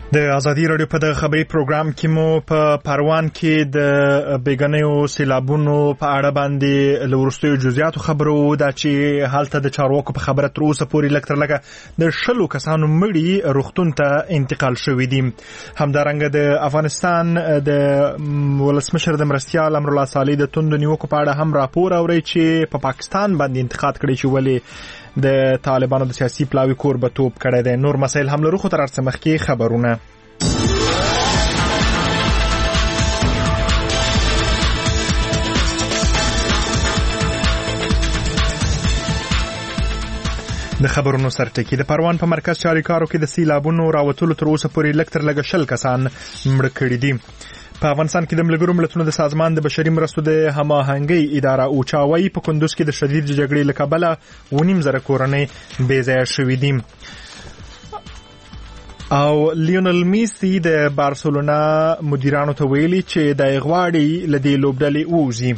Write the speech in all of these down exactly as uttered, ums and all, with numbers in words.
د ازادي رادیو په د خبري پروګرام کې مو په پروان کې د بیګنیو سیلابونو په اړه باندې لورستیو جزئیاتو خبرو دا چې حالت د چارواکو په خبره تر اوسه پورې لکتر لګه د شلو کسانو مړي روغتون ته انتقال شوې دي. همدارنګه د افغانستان د ولسمشر د مرستیال امرالله صالح د توند نیوکو په اړه هم راپور اوري چې په پا پاکستان باندې انتقاد کړي چې ولې د طالبانو د سیاسي پلاوي کوربتوب کړی دی. نور مسایل هم لرو خو تر هر څه مخکې خبرونه. د خبرونو سرټکی د پروان په مرکز چاریکارو کې د سیلابونو راوتلو تر اوسه پورې لکتر لګ شل کسان مړه کړي دي. په افغانستان کې د ملګرو ملتونو د سازمان د بشري مرستو د هماهنګۍ اداره اوچاوي په کندوز کې د شدید جګړې له کبله ونیم زره کورنۍ بې ځایه شوې دي. او لیونل میسی د بارسلونا مدیرانو ته ویلي چې د غواړي له دې لوبډلې ووځي.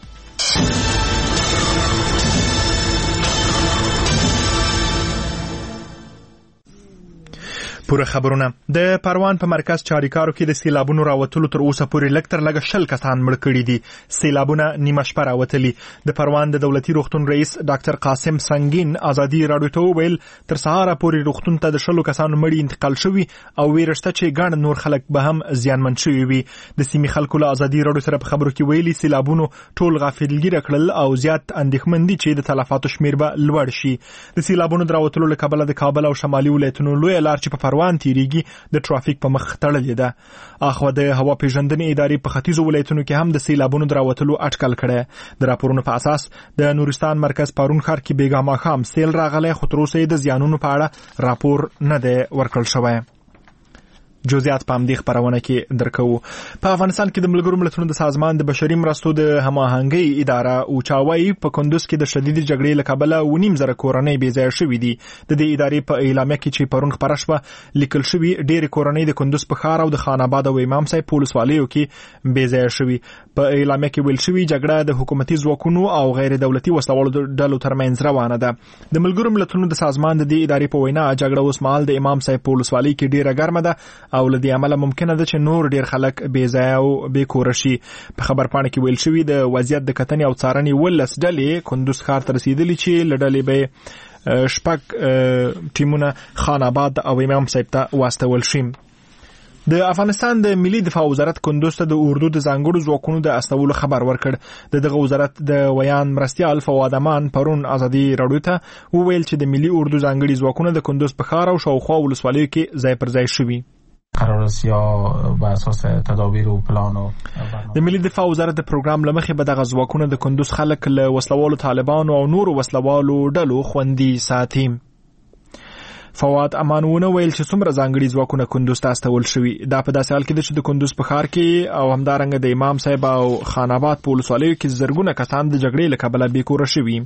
پوره خبرونه. د پروان په مرکز چاریکارو کې د سیلابونو راوتلو تر اوسه پورې لکتر لګ شل کسان مړ کړي دي. سیلابونه نیمه شپه راوتلي. د پروان د دولتي روغتون رئیس ډاکټر قاسم سنگین ازادي رادیو ته ویل تر سهار پورې روغتون ته د شلو کسانو مړي انتقال شوي او ویرشته چې ګڼ نور خلک به هم زیانمن شوي وي. د سیمې خلکو له ازادي رادیو سره په خبرو کې ویلي سیلابونو ټول غافلګیره کړل او زیات اندېښمن دي چې د تلفاتو شمیر به لوړ شي. د سیلابونو راوتلو له کبله د کابل او شمالي ولایتونو لوی لار چې په پروان تیریږي د ټرافیک په مخ تړلې ده. اخو د هوا پیژندنې ادارې په ختیځو ولایتونو کې هم د سیلابونو دراوتلو اټکل کړي. د راپورونو په اساس د نورستان مرکز پارون ښار کې بیګا ماښام سیل راغلی خو تر اوسه د زیانونو په اړه راپور نه دی ورکړل شوی. جزئیات په همدې خبرونه کې درکو. په افغانستان کې د ملګرو ملتونو د سازمان د بشري مرستو د هماهنګۍ اداره اوچاوي په کندوز کې د شدید جګړې له کبله ونیم زره کورنۍ بې ځایه شوې دي. د دې ادارې په اعلامیه کې چې پرون خبره شوه لیکل شوی ډېرې کورنۍ د کندوز په ښار او د خان آباد او امام صاحب ولسوالیو کې بې ځایه شوي. په اعلامیه کې ویل شوی جګړه د حکومتي ځواکونو او غیر دولتي وسلوالو ډلو ترمنځ روانه ده. د ملګرو ملتونو د سازمان د دې ادارې په وینا جګړه اوس مهال د امام صاحب ولسوالۍ کې ډېره ګرمه ده او لدې عمله ممکنه ده چې نور ډیر خلک بې ځایه او بې کوره شي. په خبرپاڼه کې ویل شوی د وضعیت د کتنې او څارنې ولس ډلې کندوز ښار ته رسیدلي چې له ډلې به شپږ ټیمونه خان آباد او امام صاحب ته واستول شي. د افغانستان د ملي دفاع وزارت کندوز ته د اردو د ځانګړو ځواکونو د استولو خبر ورکړ. د دغه وزارت د ویان مرستیال فواد امان پرون ازادي رادیو ته وویل چې د ملي اردو ځانګړي ځواکونه د کندوز په ښار او شاوخوا ولسوالیو کې ځای پر ځای شوي. قرار است یا بر اساس تدابیر و پلان و د ملي دفاع وزارت د پروګرام لمخې به دغه ځواکونه د کندوز خلک له وسلوالو طالبانو او نورو وسلوالو ډلو خوندي ساتي. فواد امانونه ویل چې څومره ځانګړي ځواکونه کندوز ته استول شوي. دا په داسې حال کې ده چې د کندوز په ښار کې او همدارنګه د امام صاحب او خان آباد په ولسوالیو کې زرګونه کسان د جګړې له کبله بې کوره شوي.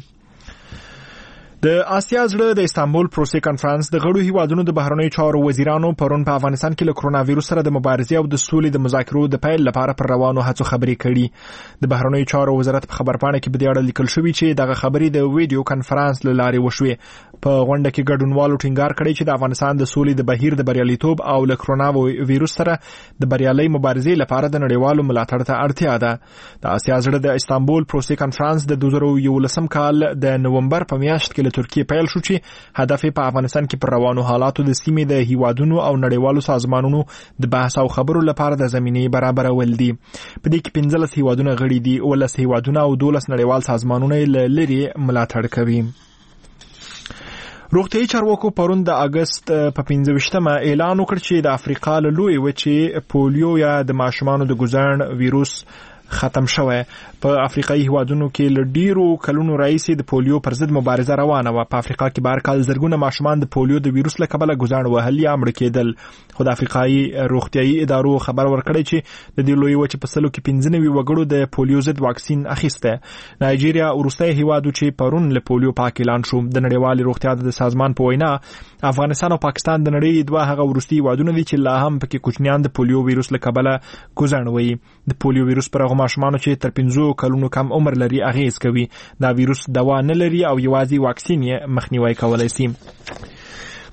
د آسیا زړه د استانبول پروسې کانفرنس د غړو هیوادونو د بهرنیو چارو وزیرانو پرون په افغانستان کې له کرونا وایروس سره د مبارزې او د سولې د مذاکرو د پیل لپاره پر روانو هڅو خبرې کړي. د بهرنیو چارو وزارت په خبرپاڼه کې په دې اړه لیکل شوی چې دغه خبرې د ویډیو کانفرنس له لارې وشوې. په غونډه کې ګډونوالو ټینګار کړی چې د افغانستان د سولې د بهیر د بریالیتوب او له کرونا وایروس سره د بریالۍ مبارزې لپاره د نړیوالو ملاتړ ته اړتیا ده. د آسیا زړه د استانبول پروسې کانفرنس د دوه زره یولسم کال د نومبر په میاشت کې له ترکیې پیل شو چې هدف په افغانستان کې پر روانو حالاتو د سیمې د هیوادونو او نړیوالو سازمانونو د بحث او خبرو لپاره د زمینې برابرول دي. په دې کې پنځلس هیوادونه غړي دي، ولس هیوادونه او دولس نړیوال سازمانونه له لري ملاتړ کوي. روغتیايي چارواکو پرون د اگست په پنځه ویشتمه اعلان وکړ چې د افریقا له لوی وچې پولیو یا د ماشومانو د ګوزړن ویروس ختم شوه. په افریقایي هیوادونو کې له ډیرو کلونو راهیسې د پولیو پر ضد مبارزه روانه وه. په افریقا کې به هر کال زرګونه ماشومان د پولیو د ویروس له کبله ګوزاڼ وهل یا مړه کېدل. خو د افریقایي روغتیايي ادارو خبر ورکړی چې د دې لوی وچې په سلو کې پنځه نوي وګړو د پولیو ضد واکسین اخیسته. نایجیریا وروستی هیواد چې پرون له پولیو پاک اعلان شو. د نړیوال روغتیا د سازمان په وینا افغانستان او پاکستان د نړۍ دوه هغه وروستي هیوادونه دي چې لا هم پکې کوچنیان د پولیو ویروس له کبله ګوزاڼ وهي. د پولیو ویروس پر هغو ماشومانو چې تر پنځو کلونو کم عمر لري اغیز کوي. دا ویروس دوا نه لري او یوازې واکسین یې مخنیوي کولای شي.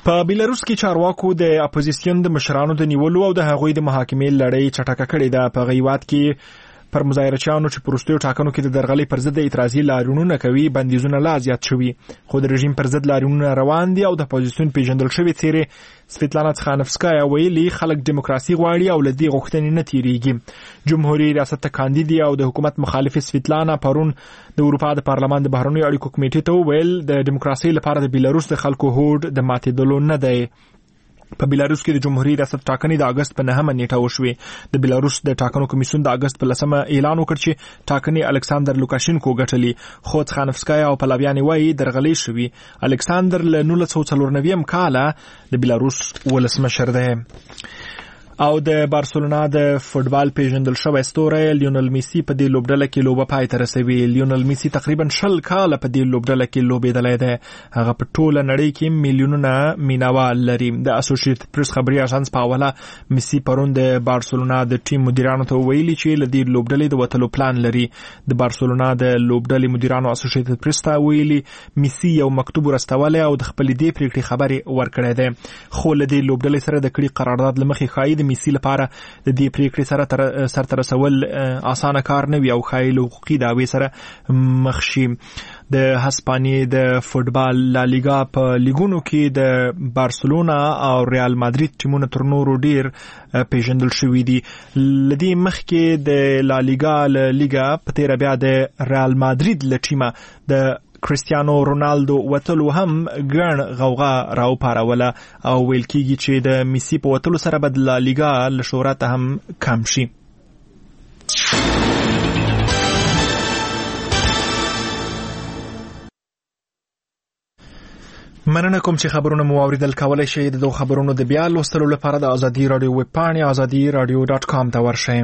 په بیلاروس کې چارواکو د اپوزیسیون د مشرانو د نیولو او د هغوی د محاکمې لړۍ چټکه کړې ده. په غیوات کې پر مظاهرچیانو چې په وروستیو ټاکنو کې د درغلۍ پر ضد اعتراضي لاریونونه کوي بندیزونه لا زیات شوي، خو د رژیم پر ضد لاریونونه روان دي او د اپوزیسیون پیژندل شوې څیرې سویتلانا تخانفسکایا ویلي خلک دیموکراسي غواړي او له دې غوښتنې نه تیریږي. جمهوریت ریاست کاندید او د حکومت مخالف سویتلانا پرون د اروپا د پارلمان د بهرنیو اړیکو کمیټې ته وویل د دیموکراسي لپاره د بیلاروس د خلکو هوډ د ماتېدلو نه دی. په بیلاروس کې د جمهوریت ریاست ټاکنې د اگست په نهمه نیټه وشوې. د بیلاروس د ټاکنو کمیسیون د اگست په لسمه اعلان وکړ چې ټاکنې الکساندر لوکاشینکو ګټلې، خو تخانفسکایا او پلاویانې وایي درغلۍ شوي. الکساندر له نولس سوه څلور نوي کاله د بیلاروس ولسمشر دی. او د بارسلونا د فوتبال پیژندل شوی ستوری لیونل میسی په دې لوبډله کې لوبه پای ته رسوي. لیونل میسی تقریبا شل کاله په دې لوبډله کې لوبېدلی دی. هغه په ټوله نړۍ کې میلیونونه مینوال لري. د اسوسییټډ پریس خبري اژانس په حواله میسی پرون د بارسلونا د ټیم مدیرانو ته ویلي چې له دې لوبډلې د وتلو پلان لري. د بارسلونا د لوبډلې مدیرانو اسوسییټډ پریس ته ویلي میسی یو مکتوب ورستولی او د خپلې دې پریکړې خبرې ورکړې ده، خو له دې لوبډلې سره د کړي قرارداد له مخې ښایي د میسی لپاره د دې پریکړې سره تر سرته رسول اسانه کار نه وي او ښایي له حقوقي دعوې سره مخ شي. د هسپانیې د فوتبال لالیګا په لیګونو کې د بارسلونا او ریال مادرید ټیمونه تر نورو ډیر پیژندل شوي دي. لدې مخکې د لالیګا لیګا په تیره بیا د ریال مادرید له ټیمه د کریستیانو رونالدو وتلو هم ګڼ غوغا راوپاروله او ویل کېږي چې د میسی په وتلو سره به د لالیګا له شهرت هم کم شي. مننه کوم چې خبرونه مو اوریدل. کولای شئ د دوه خبرونو د بیا لوستلو لپاره د ازادي رادیو ویب پاڼې ازادي رادیو ډاټ کام ته ورشئ.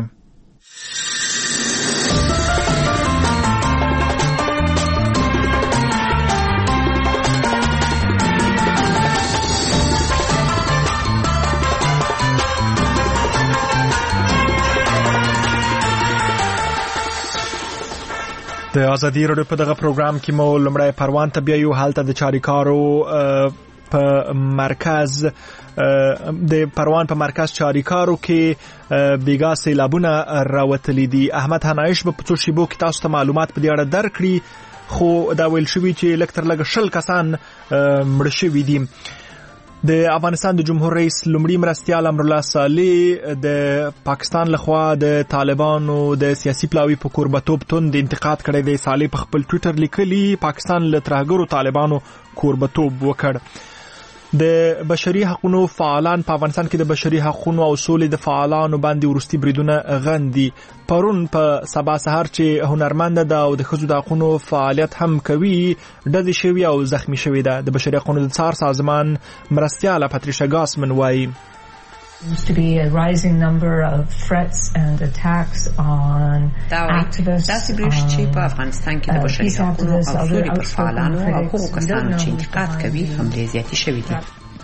د ازادي رادیو په دغه پروګرام کې مو لمړی پروان ته بیایو. هلته د چاریکارو په مرکز د پروان په مرکز چاریکارو کې بیګا سیلابونه راوتلي دي. احمد حنایش به په څو شیبو کې تاسو ته معلومات په دې اړه درکړي، خو دا ویل شوي چې لږ تر لږه شل کسان مړه شوي دي. د افغانستان د جمهور رئیس لومړي مرستیال امرالله صالح د پاکستان لخوا د طالبانو د سیاسي پلاوي په کوربتوب توند انتقاد کړی دی. صالح په خپل ټویټر لیکلي پاکستان له ترهګرو طالبانو کوربتوب وکړ. د بشري حقوقو فعالان په افغانستان کې د بشري حقوقو او سولې د فعالانو باندې ورستي بریدونه غندي. پرون په سبا سهار چې هنرمند ده او د ښځو د حقوقو فعالیت هم کوي ډزې شوي او زخمی شوي ده. د بشري حقوقو د څار سازمان مرستیاله پاتریشا ګاسمن وایي Seems to be a rising number of threats and attacks on activists, داسې بریښ چې په افغانستان کې د بشري حقوقو او سولې پر فعالانو او هغو کسانو چې انتقاد کوي حملې زیاتې شوي دي.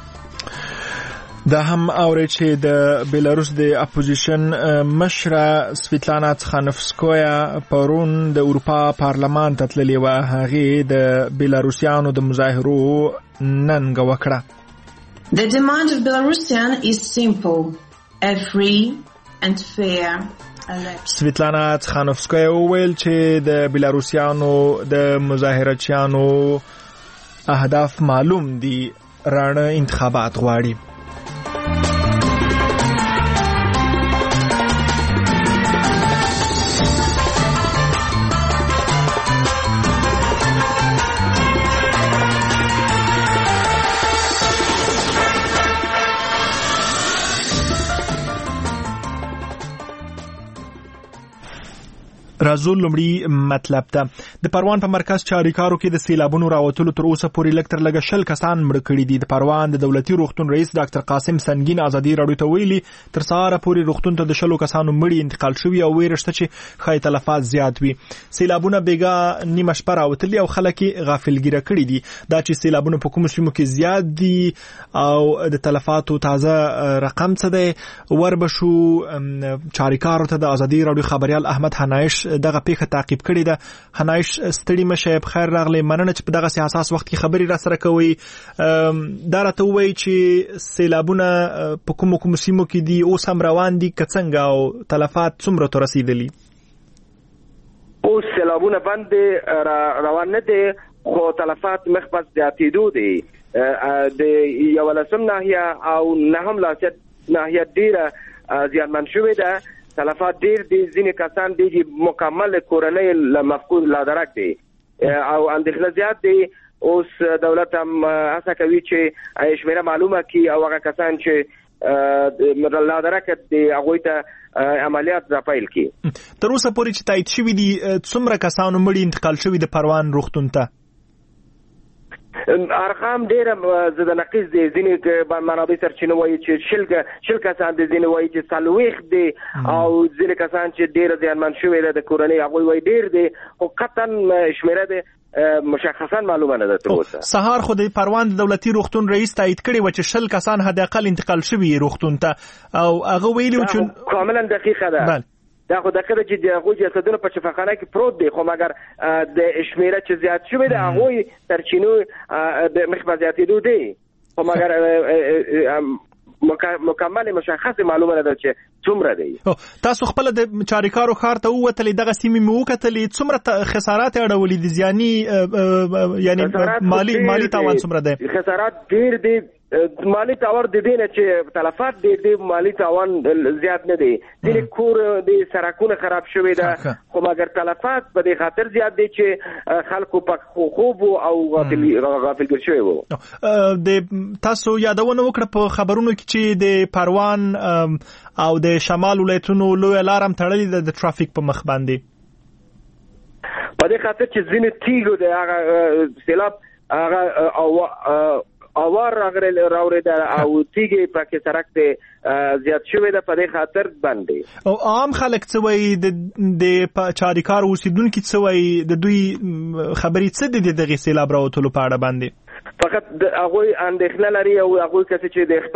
دا هم اوري چې د بیلاروس د اپوزیشن مشره سویتلانا تخانفسکایا پرون د اروپا پارلمان ته تللې وه. هغې د بیلاروسیانو د مظاهرو ننګه وکړه. The demand of Belarusian is simple, a free and fair election. سویتلانا تخانفسکایا وویل چې د بیلاروسیانو د مظاهرچیانو اهداف معلوم دي، رانه انتخابات غواړي. راځو لومړی مطلب ته. د پروان په مرکز چاریکارو کې د سیلابونو راوتلو تر اوسه پورې لږ تر لږه شل کسان مړه کړي دي. د پروان د دولتي روغتون رئیس ډاکټر قاسم سنگین ازادي راډیو ته ویلي تر سهاره پورې روغتون ته د شلو کسانو مړي انتقال شوي او ویره شته چې ښایي تلفات زیات وي. سیلابونه بیګا نیمه شپه راوتلي او خلک یې غافلګیره کړي دي. دا چې سیلابونه په کومو سیمو کې زیات دي او د تلفاتو تازه رقم څه دی وربشو چاریکارو ته د ازادي راډیو خبريال احمد حنایش دغه پیښه تعقیب کړې ده. حنایش ستړي مشه په خیر راغلی مننه چې په دغه حساس وخت کې خبري را سره کوي دا راته وایي چې سیلابونه په کوم کوم سیمو کې دي اوس هم روان دي که څنګه او تلفات څومره ته رسیدلي اوس سیلابونه بند روان نه دي خو تلفات مخ پس زیاتېدو دي د یولسم ناحیه او نهم ناحیه ډیره زیانمن شوې ده تلفات ډیر دي ځینې کسان دي چې مکمل کورنۍ له مفقود لادرک دي او اندېښنه زیات دي اوس دولت هم هڅه کوي چې شمیره معلومه کړي او هغه کسان چې لادرک دي هغوی ته عملیات را پیل کړي. تر اوسه پورې چې تایید شوي دي څومره کسانو مړي انتقال شوي د پروان روغتون ته؟ ارقام ډېره زه د نقیص دي ځینې منابع سرچینه وایي چې شل شل کسان دي ځینې وایي چې څلوېښت دي او ځینې کسان چې ډېره زیانمن شوي ده د کورنۍ هغوی وایي ډېر دي خو قطعا شمیره ده مشخصا معلومه نه ده تر اوسه. سهار خو د پروان د دولتي روغتون رئیس تایید کړی و چې شل کسان حداقل انتقال شوي روغتون ته او هغه ویلي و چې کاملا دقیقه ده دا خو دغه چې د هغوی جسدونه په شفاخانه کې پروت دي خو مګر د شمیره چې زیات شوی ده هغوی سرچینو د مخ په زیاتېدو دي خو مګر مکمل مشخص معلومه ده چې څومره دی. تاسو خپل د چاریکارو ښار ته ووتلې دغه سیمې مو وکتلې څومره خسارات اړولې دي زیاني یعنی مالی مالی تاوان څومره دی؟ خسارات ډیر دي مالی تاوان د دې نه چې تلفات ډېر دي مالی تاوان زیات نه دی ځینې کور د سړکونه خراب شوي ده خو مګر تلفات په دې خاطر زیات دي چې خلکو په خوب او غافلګیر شوي وو. د تاسو یادونه وکړه په خبرونو کې چې د پروان او د شمال ولایتونو لویه لار هم تړلې ده د ترافیک په مخ باندې په دې خاطر چې ځینې تیږو د هغه سیلاب هغه او اوار راغلی ده او تیږې پکې سړک ته زیات شوی ده په دې خاطر بند دي. او عام خلک څه وایي د چاریکار اوسیدونکي څه وایي د دوی خبرې څه دي د دغې سیلاب راوتلو په اړه باندې؟ فقط هغوی اندېښنه لري او هغوی کسې چې د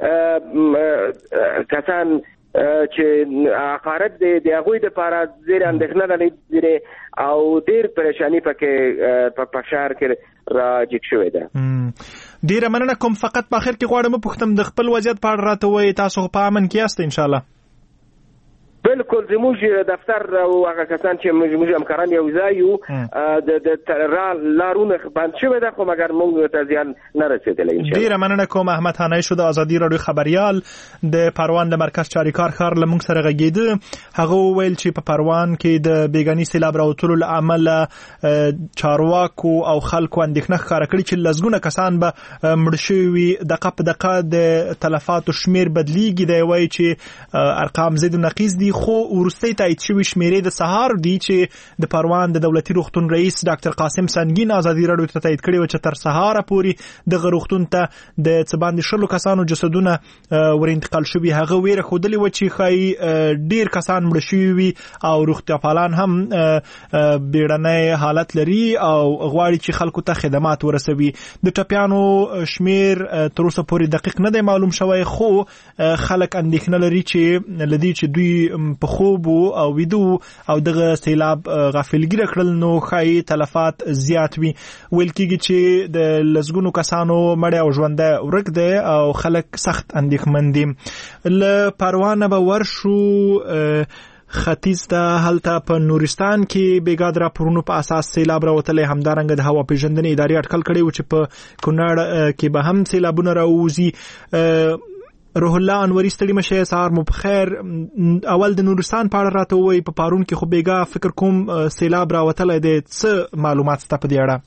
خپل کسان چې عقارت دی د هغوی دپاره ډېر اندېښنه لري او ډېر پریشاني پکې په ښار کې راجګ شوې ده. ډېره مننه کوم فقط په آخر کې غواړم وپوښتم د خپل وضعیت په اړه راته وایي تاسو په امن کې یاست انشاءالله؟ بالکل زموږ دفتر او هغه کسان چې موږ همکاران یو ځای یو د لارونه بند شوی ده خو مګر موږ ته زیان نه رسېدلی انشاءالله. ډېره مننه کوم احمد حنایي شو د ازادي راډیو خبریال د پروان د مرکز چاریکار ښار له موږ سره غږېده. هغه وویل چې په پروان کې د بیګاني سیلاب راوتلو له امله چارواکو او خلکو اندېښنه ښکاره کړې چې لسګونه کسان به مړه شوي وي دقه په دقه د تلفاتو شمیر بدلیږي. دی وایي چې ارقام ضد و نقیص دي خو ورستی تایید شوی شمیرې د سهار دی چې د پروان د دولتي روغتون رئیس ډاکټر قاسم سنگین ازادي راډیو ته تایید کړی و چې تر سهار پورې دغه روغتون ته د څه باندې شلو کسانو جسدونه ور انتقال شوي. هغه ویره ښودلې وه چې ښایي ډېر کسان مړه شوي وي او روغتیاپالان هم بیړنی حالت لري او غواړي چې خلکو ته خدمات ورسوي. د ټپیانو شمیر تر اوسه پورې دقیق نه دی معلوم شوی خو خلک اندېښنه لري چې له دې چې دوی په خوب او ویدو او دغه سیلاب غافلګیره کړل نو ښایي تلفات زیات وي. ویل کېږي چې د لسګونو کسانو مړی او ژوندی ورک دی او خلک سخت اندېښمن دي. له پروانه به ورشو ختیځ ته هلته په نورستان کې بیګا د راپورونو په اساس سیلاب راوتلی همدارنګه د هوا پیژندنې ادارې اټکل کړی و چې په کونړ کې به هم سیلابونه راووځي. روح الله انوري ستړي مشه سهار مو بخیر. اول د نورستان په اړه راته ووایي په پارون کې خو بیګا فکر کوم سیلاب راوتلی دی څه معلومات سته په دې اړه؟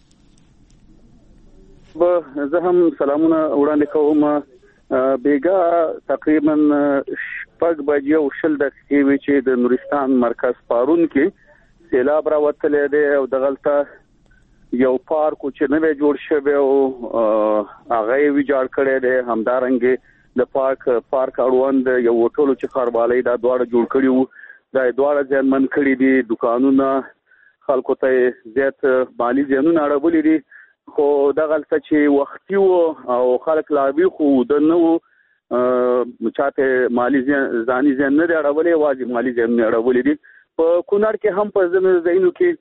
زه هم سلامونه وړاندې کوم. بیګا تقریبا شپږ بجې او شل دقیقې وې چې د نورستان مرکز پارون کې سیلاب راوتلی دی او دغلته یو پارک چې نوی جوړ شوی او هغه یې ویجاړ کړی دی. همدارنګې د پارک پارک اړوند یو هوټل چې ښاروالۍ دا دواړه جوړ کړي وو دا دواړه زیانمن کړي دي. دکانونه خلکو ته زیات مالي زیانونه اړولي دي خو دغلته چې وختي وو او خلک لا ویښ وو د نه وو چاته مالي ځاني زیان نه دی اړولی یوازې مالي زیانونه اړولي دي. په کونړ کې هم په ځینو ځایونو کې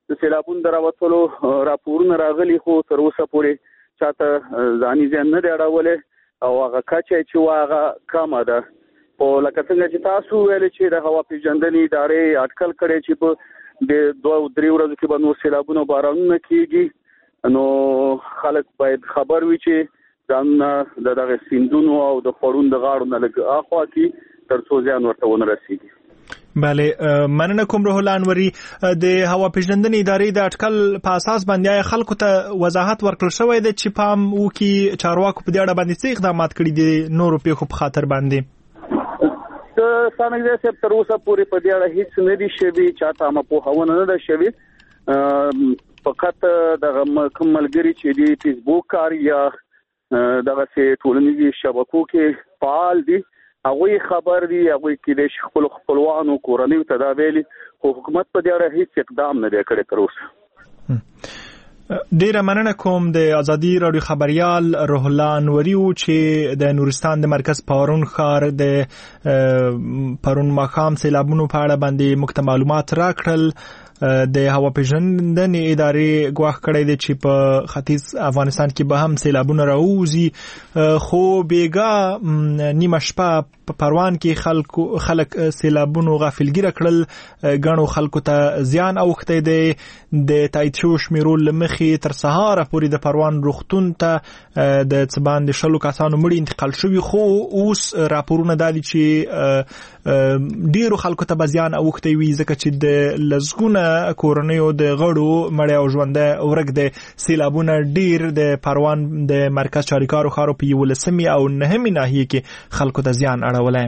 د سیلابونو د راوتلو راپورونه راغلي خو تر اوسه پورې چاته ځاني ځان نه دی اړولی او هغه کچه چې هغه کمه ده. او لکه څنګه چې تاسو ویل چې د هوا پیژندنې ادارې اټکل کړي چې په د دوه درې ورځو کې به نور سیلابونه بارانونه کیږي، نو خلک باید خبر وي چې ځان د دغه سیندونو او د خړون د غاړو نه لږ اخوا کې تر څو ځان ورته ونه رسیږي. بله، مننه کوم روح الله انوري. د هوا پیژندنې ادارې د اټکل په اساس باندې خلکو ته وضاحت ورکړل شوی دی چې پام وکړي چارواکو په دې اړه باندې څه اقدامات کړي دي نورو پیښو په خاطر باندې. د سانګ صاحب تر اوسه پورې په دې اړه هیڅ نه دي شوي، چاته هم پوهونه نه ده شوي. فقط دغه کوم ملګري چې دی فیسبوک کار یا دغه سي ټولنیزو شبکو کې فعال دي هغه خبر دي، هغه کې د خپل خپلوانو کورنۍ ته دا ویلي، خو حکومت په دې اړه هیڅ اقدام نه دی کړی تر اوسه. ډیره مننه کوم د ازادي رادیو خبريال روح الله انوري چې د نورستان د مرکز پارون ښار د پرون ماښام سیلابونو په اړه باندې مکتمل معلومات راکړل. د هوا پیژندنې ادارې ګواښ کړی دی چې په ختیځ افغانستان کې به هم سیلابونه راوځي، خو بیګا نیمه شپه په پروان کې خلک خلک سیلابونو غافلګیره کړل، غنو خلکو ته زیان اوښتی دی. د تایید شوو شمیرو له مخې تر سهاره پورې د پروان روغتون ته د څه باندې شلو کسانو مړي انتقال شوي، خو اوس راپورونه دا دي چې ډیرو خلکو ته به زیان اوښتی وي ځکه چې د لسګونه کورنیو د غړو مړی او ژوندی ورک دی. سیلابونه ډیر د پروان د مرکز چاریکارو ښارو په یولسمې او نهمې ناحیې کې خلکو ته زیان اړولی.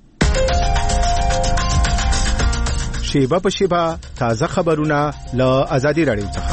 شیبه په شیبه تازه خبرونه له ازادي رادیو څخه.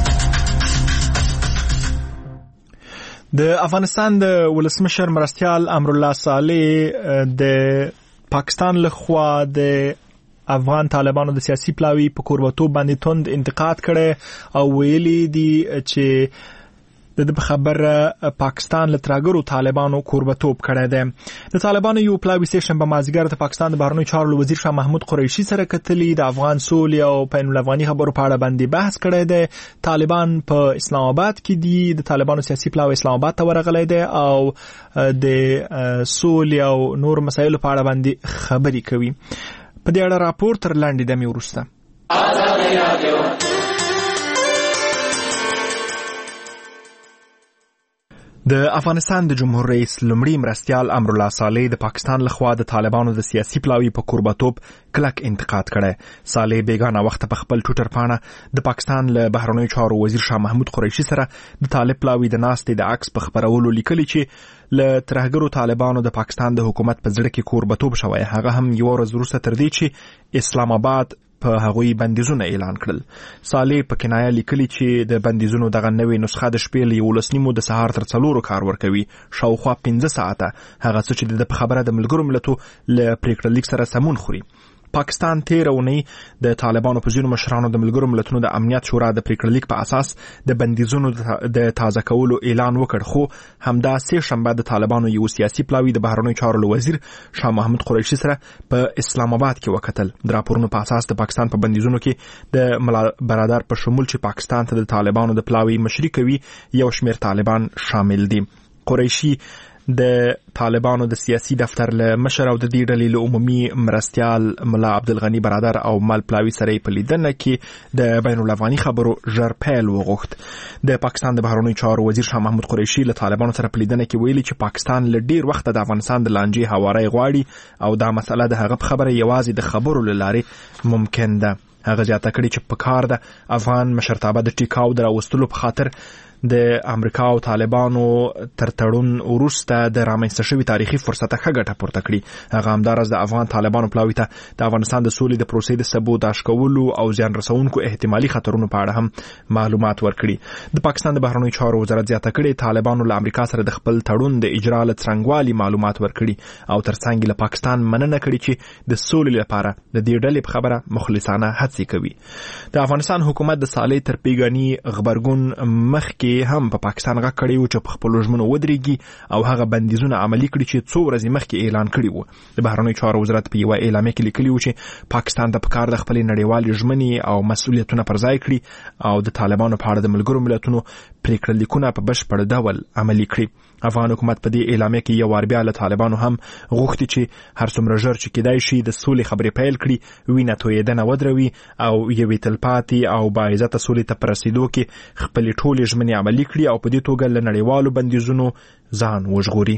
د افغانستان د ولسمشر مرستیال امرالله صالح د پاکستان لخوا د افغان طالبانو د سیاسي پلاوی په کوربتوب باندې توند انتقاد کړي او ویلي دي چې د خبره پاکستان لتراګرو طالبانو کوربتوب کړي دي. د طالبانو یو پلاوی سیشن په مازیګر د پاکستان د بهرنیو چارو وزیر شاه محمود قریشي سره کتلی د افغان سولې او بین الافغاني خبرو په اړه باندې بحث کړي دي. طالبان په اسلام آباد کې دي، د طالبانو سیاسي پلاوی اسلام آباد ته ورغلی دی او د سولې او نور مسایلو په اړه باندې خبري کوي. په دې اړه راپور تر لاندې دمې وروسته. د افغانستان د جمهور رئیس لومړي مرستیال امرالله صالح د پاکستان لخوا د طالبانو د سیاسي پلاوی په کوربتوب کلک انتقاد کړي. صالح بیگانه وخت په خپل ټویټر پاڼه د پاکستان له بهرنیو چارو وزیر شاه محمود قریشي سره د طالب پلاوی د ناستې د عکس په خبرولو لیکلي چې له ترهګرو طالبانو د پاکستان د حکومت په ځړ کې کوربتوب شوی، هغه هم یو ورځ وروسته تر دې چې اسلام آباد په هغوی بندیزونه اعلان کړل. صالح په کنایه لیکلي چې د بندیزونو دغه نوې نسخه د شپې له یولس نیمو د سهار تر څلورو کار ورکوي، شاوخوا پنځه ساعته، هغه څه چې د خبره د ملګرو ملتو له پریکړه لیک سره سمون خوري. پاکستان تیر اونۍ د طالبانو په ځینو مشرانو د ملګرو ملتونو د امنیت شورا د پریکړه لیک په اساس د بندیزونو د تازه کولو اعلان وکړ، خو همدا سه شنبه د طالبانو یو سیاسي پلاوی د بهرنیو چارو وزیر شاه محمود قریشي سره په اسلام آباد کې وکتل. د راپورونو په اساس د پاکستان په بندیزونو کې د ملا برادر په شمول چې پاکستان ته د طالبانو د پلاوی مشري کوي یو شمېر طالبان شامل دي. قریشي د طالبانو د سیاسي دفتر له مشر او د دې ډلې له عمومي مرستیال ملا عبدالغنی برادر او مال پلاوی سره په لیدنه کې د بین الافغاني خبرو ژر پیل وغوښت. د پاکستان د بهرنیو چارو وزیر شاه محمود قریشي له طالبانو سره په لیدنه کې ویلي چې پاکستان له ډیر وخت د افغانستان د لانجې هواري غواړي او دا مسله د هغه خبره یوازې د خبرو لاره ممکن ده. هغه ځاته کړي چې په کار د افغان مشرتابه د ټیکاو دراوستلو په خاطر د امریکا او طالبانو تر تړون وروسته د رامنځته شوي تاریخي فرصت ښه ګټه پورته کړي. هغه همداراز د افغان طالبانو پلاوي ته د افغانستان د سولې د پروسې د سبوتاژ کولو او زیان رسونکو احتمالي خطرونو په اړه هم معلومات ورکړي. د پاکستان د بهرنیو چارو وزارت زیاته کړي طالبانو له امریکا سره د خپل تړون د اجرا له څرنګوالي معلومات ورکړي او ترڅنګ له پاکستان مننه کړي چې د سولې لپاره د دې ډلې په خبره مخلصانه هڅې کوي. د افغانستان حکومت د صالح تر پیګانی خبرګون مخکې کې هم په پاکستان غږ کړی و چې په خپلو ژمنو ودرېږي او هغه بندیزونه عملي کړي چې څو ورځې مخکې اعلان کړي وو. د بهرنیو چارو وزارت په یوه اعلامیه کې لیکلي و چې پاکستان ته پکار د خپلې نړیوالې ژمنې او مسؤلیتونه پر ځای کړي او د طالبانو په اړه د ملګرو ملتونو پریکړه لیکونه په بشپړ ډول عملي کړي. افغان حکومت په دې اعلامیه کې یو وار بیا له طالبانو هم غوښتي چې هر څومره ژر چې کېدای شي د سولې خبرې پیل کړي، وینه تویېدنه ودروي او یوې تلپاتې او باعزته سولې ته په رسېدو کې خپلې ټولې ژمنې عملي کړي او په دې توګه له نړیوالو بندیزونو ځان وژغوري.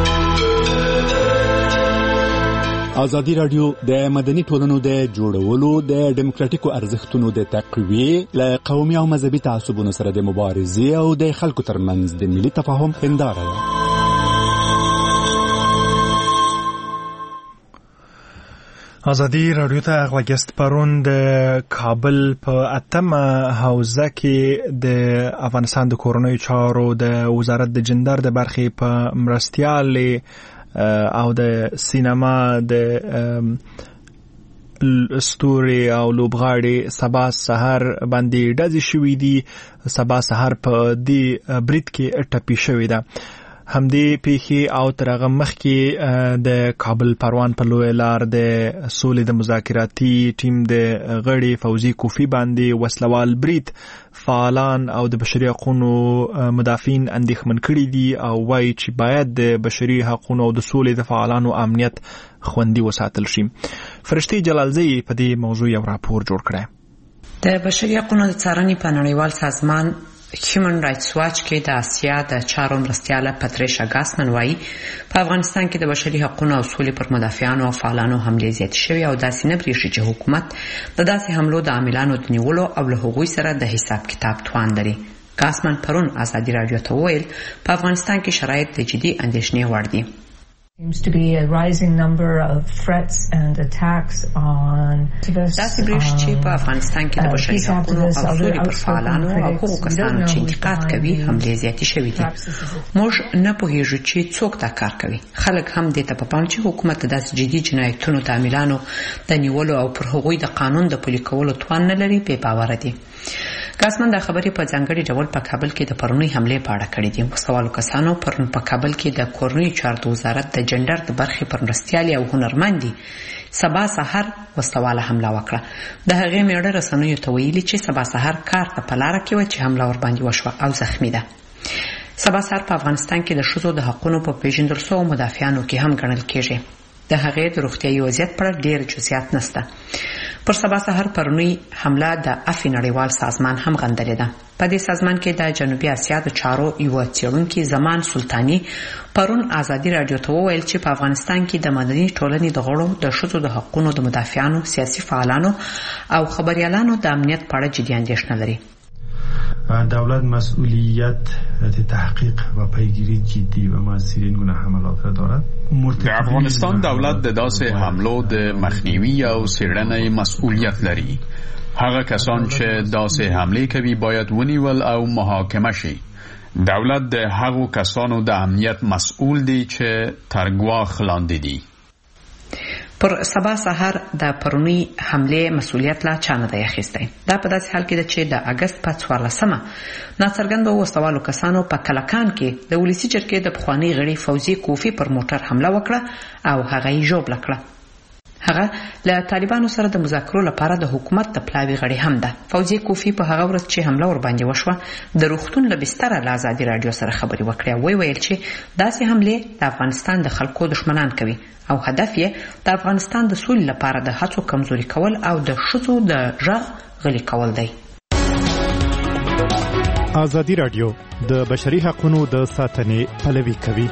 ازادي رادیو د مدني ټولنو د جوړولو د ډیموکراتیکو ارزښتونو د تقویې له قومي او مذهبي تعصبونو سره د مبارزې او د خلکو ترمنځ د ملي تفاهم هنداره ده. ازادي رادیو ته غوږیست. پرون د کابل په اتمه حوزه کې د افغانستان د کورنیو چارو د وزارت د جندر د برخې په مرستیال او د سینما د ستوري او لوبغاړي سبا سحر باندې ډزې شوې دي. سبا سحر په دې برید کې ټپي شوې ده. همدې پیښې او تر هغه مخکې د کابل پروان په لوی لار د سولې د مذاکراتي ټیم د غړي فوزي کوفی باندې وسلوال برید فعالان او د بشري حقوقو مدافعین اندېښمن کړي دي او وایي چې باید د بشري حقوقو او د سولې د فعالانو امنیت خوندي وساتل شي. فرشتي جلالزی په دې موضوع یو راپور جوړ کړی. د بشري حقوقو د څارنې په نړیوال سازمان هیومن رایټس واچ کې د آسیا د چارو مرستیاله پاتریشا ګاسمن وایي په افغانستان کې د بشري حقوقو او سولې پر مدافعانو او فعالانو حملې زیاتې شوې او داسې نه بریښي چې حکومت د داسې حملو د عاملانو د نیولو او له هغوی سره د حساب کتاب توان لري. ګاسمن پرون ازادي رادیو ته وویل په افغانستان کې شرایط د جدي اندېښنې وړ دي. Seems to be a rising number of threats and attacks on activists. داسې بریښي چې په افغانستان کې د بشري حقوقو او سولې پر فعالانو او هغو کسانو چې انتقاد کوي حملې زیاتې شوې دي. موږ نه پوهیږو چې څوک دا کار کوي. خلک هم دې ته په پام چې حکومت داسې جدي جنایتونو د عاملانو د نیولو او پر هغوی د قانون د پلي کولو توان نه لري بې باوره دي. ګاسمن دا خبرې په ځانګړي ډول په کابل کې د پرونۍ حملې په اړه کړې دي. وسوالو کسانو پرون په کابل کې د کورنیو چارو د وزارت د جندر د برخې پر مرستیالې او هنرمندي سبا سحر وسواله حمله وکړه. د هغې میړه رسنیو ته ویلي چې سبا سحر کار ته په لاره کې و چې حمله ور باندې وشوه او زخمی ده. سبا سحر په افغانستان کې د ښځو د حقونو په پیژندل شوو مدافعانو کې هم ګڼل کېږي. د هغې د روغتیايي وضعیت په اړه ډېر جزئیات نشته. پر سبا سحر پرونی حمله د افی نړیوال سازمان هم غندلې ده. په دې سازمان کې د جنوبي اسیا د چارو یو څېړونکي زمان سلطانی پرون ازادي رادیو ته وویل چې په افغانستان کې د مدني ټولنې د غړو د ښځو د حقوقو د مدافعانو، سیاسي فعالانو او خبريالانو د امنیت په اړه جدي اندېښنه لري. دولت مسئولیت تحقیق و پیگیری جدی و موثر این گونه حملات را دارد. د افغانستان دولت د داسې حملو د مخنیوي او څېړنې مسئولیت لري. هغه کسان چې داسې حملې کوي باید ونیول او محاکمه شي. دولت د هغو کسانو د امنیت مسئول دی چې تر ګواښ لاندې دي. پر سبا سحر د پرونی حمله مسؤلیت لا چانه دی اخیستی. دا په داسې حال کې ده چې د اگست په څوارلسمه ناڅرګندو وسوالو کسانو په کلکان کې د ولسی جرګې د پخوانی غړي فوزي کوفی پر موټر حمله وکړه او هغه یې ژوبل کړه. هغه له طالبانو سره د مذاکرو لپاره د حکومت د پلاوي غړي هم ده. فوزي کوفی په هغه ورځ چې حمله ور باندې وشوه د روغتون له بستر له آزادي رادیو سره خبري وکړه. وی ویل چې داسې حمله د افغانستان د خلکو دشمنان کوي او هدف یې د افغانستان د سولې لپاره د هڅو کمزوري کول او د ښځو د غږ غلي کول دی. ازادي رادیو د بشري حقوقو د ساتنې پلوي کوي.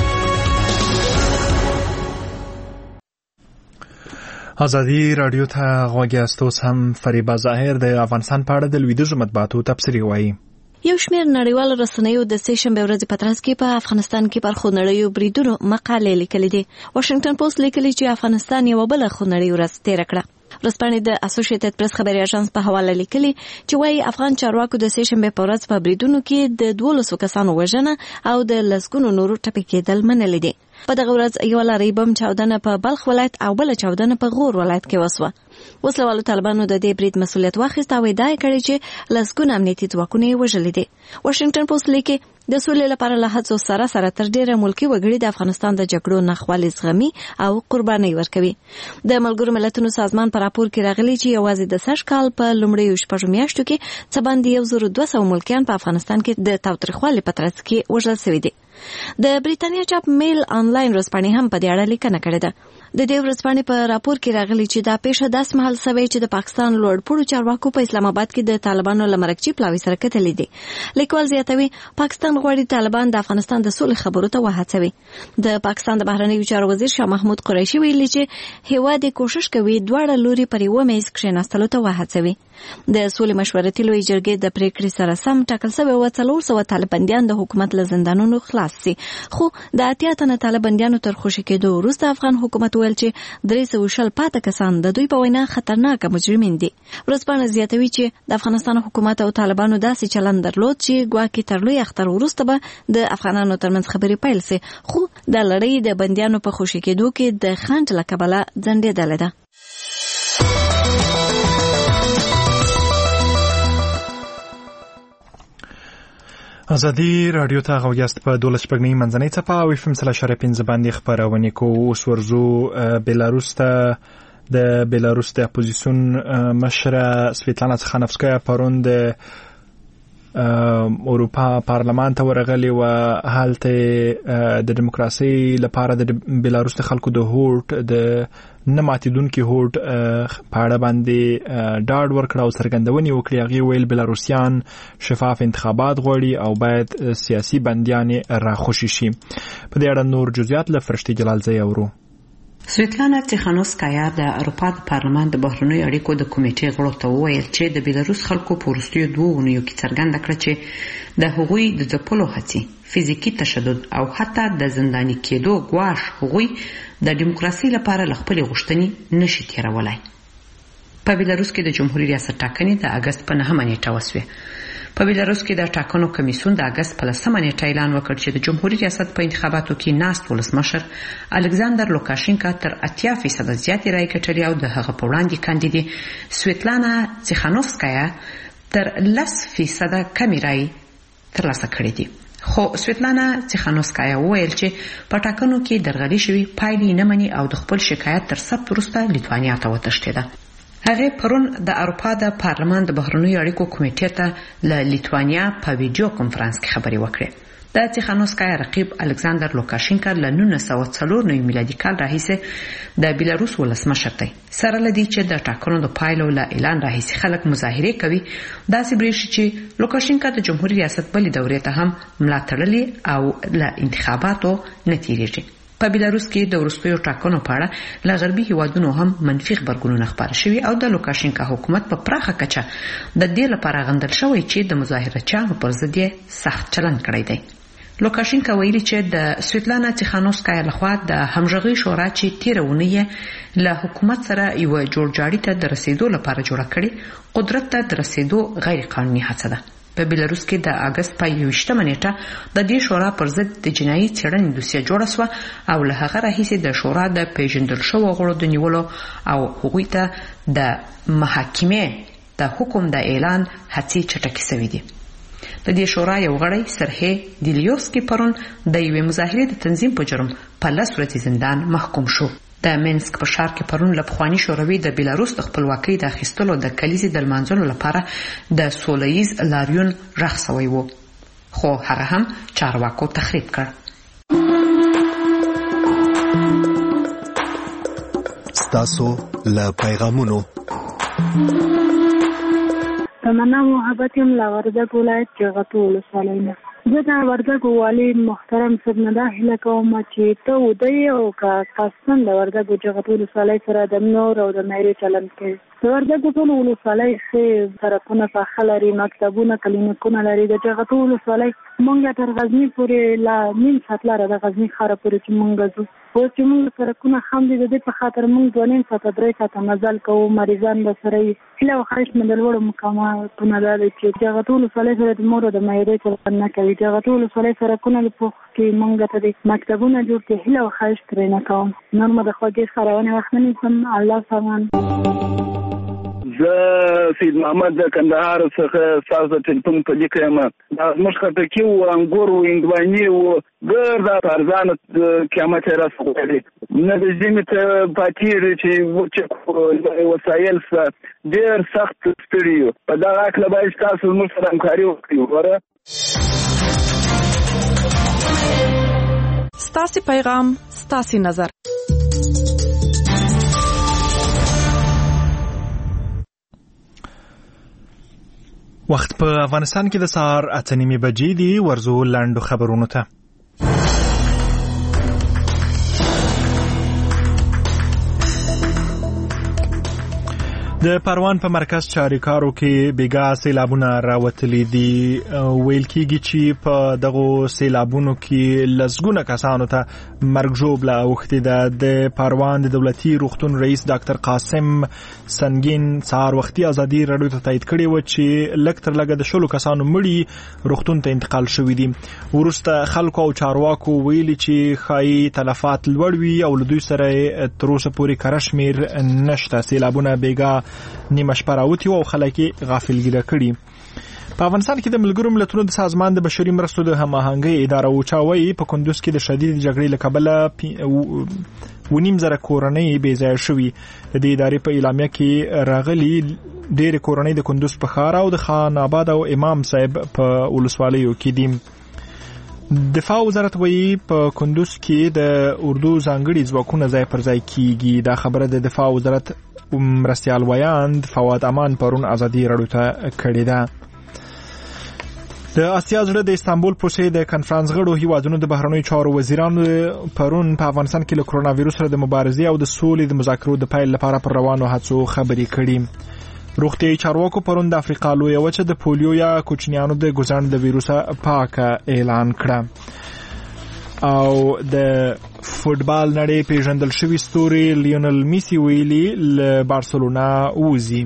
ازادي رادیو ته غوږیاست. اوس هم فریبا ظاهر د افغانستان په اړه د لویدیځو مطبوعاتو تبصرې وایي. یو شمېر نړیوال رسنیو د سه شنبه ورځې په ترڅ کې په افغانستان کې پر خونړیو بریدونو مقالې لیکلې دي. واشنگټن پوسټ لیکلي چې افغانستان یو بل خونړی ورځ تیر کړه. ورځپاڼې د اسوسییټډ پریس خبري اژانس په حواله لیکلي چې وايي افغان چارواکو د سه شنبه په ورځ په بریدونو کې د دولسو کسانو وژنه او د لسګونو نورو ټپي کېدل منلي دي. په دغه ورځ یو لارې بم چاودنه په بلخ ولایت او بل چاودنه په غور ولایت کې وسوه. وسلوالو طالبانو د دې برید مسؤلیت واخیست او ادعا کړې چې لسګونه امنیتي ځواکونه یې وژلي دي. واشنگټن پوسټ لیکي د سولې لپاره له هڅو سره سره تر ډیره ملکی وګړي د افغانستان د جګړو ناخوالې زغمي او قرباني ورکوي. د ملګرو ملتونو سازمان پر راپور کې راغلي چې یوازې د سږ کال په لومړیو شپږو میاشتو کې څه باندې یو زر دوه سوه ملکیان په افغانستان کې د تاوتریخوالي په ترڅ کې وژل شوي دي. د بریتانیا چاپ میل آنلاین ورځپاڼې هم په دې اړه لیکنه کړې ده. د دې ورځپاڼې په راپور کې راغلي چې دا پیښه داس مهال سوي چې د پاکستان لوړپوړو چارواکو په اسلام آباد کې د طالبانو لمرکچي پلاوي سره کتلې دي. لیکوال زیاتوي پاکستان غواړي طالبان د افغانستان د سولې خبرو ته وهڅوي. د پاکستان د بهرنیو چارو وزیر شاه محمود قریشي ویلي چې هیواد کوشش کوي دواړه لوري پر یو میز کښېناستلو ته وهڅوي. د سولې مشورتي لوی جرګې د پریکړې سره سم ټاکل شوی و څلور سوه طالباندیان د حکومت له زندانونو خلاص سي، خو د اتیا تنه طالباندیانو تر خوشي کېدو وروسته افغان حکومت ویل چې درې سوه شل پاته کسان د دوی په وینا خطرناک مجرمین دي. ورځپاڼه زیاتوي چې د افغانستان حکومت او طالبانو داسې چلند درلود چې ګواکې تر لوی اختر وروسته به د افغانانو ترمنځ خبرې پیل سي، خو د لړۍ د بندیانو په خوشي کېدو کې د خنډ له کبله ځنډېدلې ده. ازادي رادیو ته غوښتل په دولس پګنی منځنۍ څپه او اف ام سلا شرپین زباندې خبرونه کو. اوس ورزو بلاروس ته د بلاروس د اپوزیسیون مشره سویتلانا تخانفسکایا پرون د اروپا پارلمان ته ورغلی و حالت د دیموکراسي لپاره د بلاروس د خلکو د هوټ د نه ماتیدونکو هوټ په اړه باندې ډاډ ورکړ او څرګندونې وکړې. هغه ویل بلاروسیان شفاف انتخابات غواړي او باید سیاسي بندیان راخوشي شي. په دې اړه نور جزئیات له فرشتي جلال زی اورو. سویتلانا تیخانوسکایا د اروپا د پارلمان د بهرنیو اړیکو د کمیټې غړو ته وویل چې د بیلاروس خلکو په وروستیو دوه اونیو کې څرګنده کړه چې د هغوی د ځپلو هڅې، فزیکي تشدد او حتی د زنداني کېدو ګواښ هغوی د دیموکراسي لپاره له خپلې غوښتنې نشي تېرولی. په بیلاروس کې د جمهوریت ریاست ټاکنې د اګست په نهمه نیټه وسوې. په بیلاروس کې د ټاکنو کمیسیون د اګست په لسمه نیټه اعلان وکړ چې د جمهوریت ریاست په انتخاباتو کې ناست ولسمشر الکساندر لوکاشینکا تر اتیا فیصده زیاتې رایې ګټلې او د هغه په وړاندې کاندیدې سویتلانا تیخانوفسکایا تر لس فیصده کمې رایې ترلاسه کړې دي. خو سویتلانا تیخانوفسکایا وویل چې په ټاکنو کې درغلي شوي پایلې نه مني او د خپل شکایت تر ثبت وروسته لیتوانیا ته وتښتېده. هغه پرون د اروپا د پارلمان د بهرنیو اړیکو کمیټې ته له لیتوانیا په ویډیو کانفرنس کې خبرې وکړې. د تیخانوفسکایا رقیب الکساندر لوکاشینکا له نولس سوه څلور نوي میلادي کال راهیسې د بیلاروس ولسمشر دی. سره له دې چې د ټاکنو د پایلو له اعلان راهیسې خلک مظاهرې کوي، داسې برېښي چې لوکاشینکا د جمهوریت ریاست بلې دورې ته هم ملا تړلې او له انتخاباتو نه تېرېږي. په بیلاروس کې د وروستیو ټاکنو په اړه له غربي هیوادونو هم منفي خبرګونونه خپاره شوي او د لوکاشینکا حکومت په پراخه کچه د دې لپاره غندل شوی چې د مظاهرچیانو پر ضد یې سخت چلند کړی دی. لوکاشینکا ویلي چې د سویتلانا تیخانوفسکایا لخوا د همغږي شورا چې تیره اونۍ له حکومت سره یو جوړجاړي ته د رسیدو لپاره جوړه کړې قدرت ته د رسیدو غیر قانوني هڅه ده. په بیلاروس کې د اګست په یوویشتمه نیټه د دې شورا پر ضد د جنایي څېړنې دوسیه جوړه سوه او له هغه راهیسې د شورا د پیژندل شوو غړو د نیولو او هغوی ته د محاکمې د حکم د اعلان هڅې چټکې سوي دي. د دې شورا یو غړی سرهی دیلیوسکي پرون د یوې مظاهرې د تنظیم په جرم په لس ورځې زندان محکوم شو. د مینسک په ښار کې پرون له پخواني شوروي د بیلاروس د خپلواکۍ د اخیستلو د کلیزې د لمانځلو لپاره د سوله ییز لاریون غږ سوی و، خو هغه هم چارواکو تخریب کړ. ستاسو له پیغامونو تمنا محبت یم له وردګ ولایت جغتو ولسوالۍ نه. زه د وردګ والي محترم صاحب نه دا هیله کوم چې ته ودی او که قصدن د وردګ جغتو ولسوالۍ سره د نور او د مېرې چلند کوي. د وردګو ټول ولسوالۍ ښې سړکونه پاخه لري، مکتبونه، کلینیکونه لري. د جغتو ولسوالۍ مونږ تر غزني پورې لا نیم ساعت لاره د غزني ښاره پورې چې مونږ ځو. اوس چې مونږ سړکونه خام دي، د دې په خاطر مونږ دوه نیم ساعته درې ساعته مزل کوو. مریضان به سره وي. هیله او خواهش مې د لوړو مقاماتونه دا دی چې جغتو ولسوالۍ سره د مور د مایرې چلند نه کوي. جغتو ولسوالۍ سړکونه د پوخ کې مونږ ته د مکتبونه جوړ کړي. هیله او خواهش ترې نه کوم. نور مو د خوږې خپرونې وخت نه نیسم. الله سامان. زه سید محمد د کندهار څخه تاسو ته ټلیفون په لیکه یم. دا زموږ خټکي وو، انګور وو، هندوانې وو، ګرده ارزانه قیمت یې راسغوړي. نه د ژمي ته پاتېږي چې وسایل سته، ډېر سخت ستړي یو. په دغه هکله باید تاسو زموږ سره همکاري وکړئ. وګوره ستاسې پیغام، ستاسې نظر. وخت په افغانستان کې د سهار اته نیمې بجې دي. ورزو لاندو خبرونو ته. د پروان په مرکز چاریکارو کې بیګا سیلابونه راوتلي دي. ویل کېږي چې په دغه سیلابونو کې لسګونه کسانو ته مرګ ژوبله اوښتې ده. د پروان د دولتي روغتون رئیس ډاکټر قاسم سنگین سهار وختي ازادي راډیو ته تایید کړی و چې لږ تر لږه د شلو کسانو مړي روغتون ته انتقال شوي دي. وروسته خلکو او چارواکو ویلي چې ښایي تلفات لوړ وي او له دوی سره تر اوسه پورې کره شمېر نشته. سیلابونه بیګا نیمه شپه راوتي او خلک غافلګیره کړي. په افغانستان کې د ملګرو ملتونو د سازمان د بشري مرستو د هماهنګۍ اداره اوچاوي په کندوز کې د شدید جګړې له کبله ونیم زره کورنۍ بې ځایه شوي. د دې ادارې په اعلامیه کې راغلي ډېرې کورنۍ د کندوز په ښار او د خان آباد او امام صاحب په ولسوالیو کې دي. دفاع وزارت وایي په کندوز کې د اردو ځانګړي ځواکونه ځای پر ځای کیږي. دا خبره د دفاع وزارت مرستیال ویاند فواد امان پرون ازادي راډیو ته کړې ده. د اسیا زړه د استانبول پروسې د کنفرانس غړو هیوادونو د بهرنیو چارو وزیرانو پرون په افغانستان کې له کرونا وایرس سره د مبارزې او د سولې د مذاکرو د پیل لپاره پر روانو هڅو خبرې کړې. روغتیايي چارواکو پرون د افریقا لویه وچه د پولیو یا کوچنیانو د ګوزڼ د وایرس پاکه اعلان کړه. او د فوټبال نړۍ پیژندل شوی ستوري لیونل میسی ویلي له بارسلونا وځي.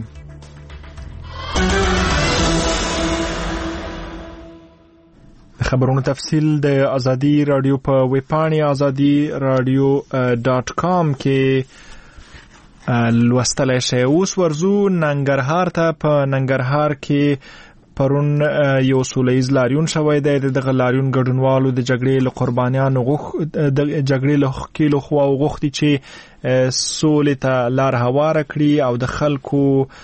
خبرونو تفصیل د ازادي رادیو په ویب پاڼې ازادي رادیو ډاټ کام کې لوستلی شئ. اوس ورځو ننګرهار ته. په ننګرهار کې پرون یو سولهییز لاریون شوی دی. دغه لاریون ګډونوالو د جګړې له قربانیانو غوښ د جګړې له ښکېلو خواو غوښتي چې سولې ته لار هواره کړي او د خلکو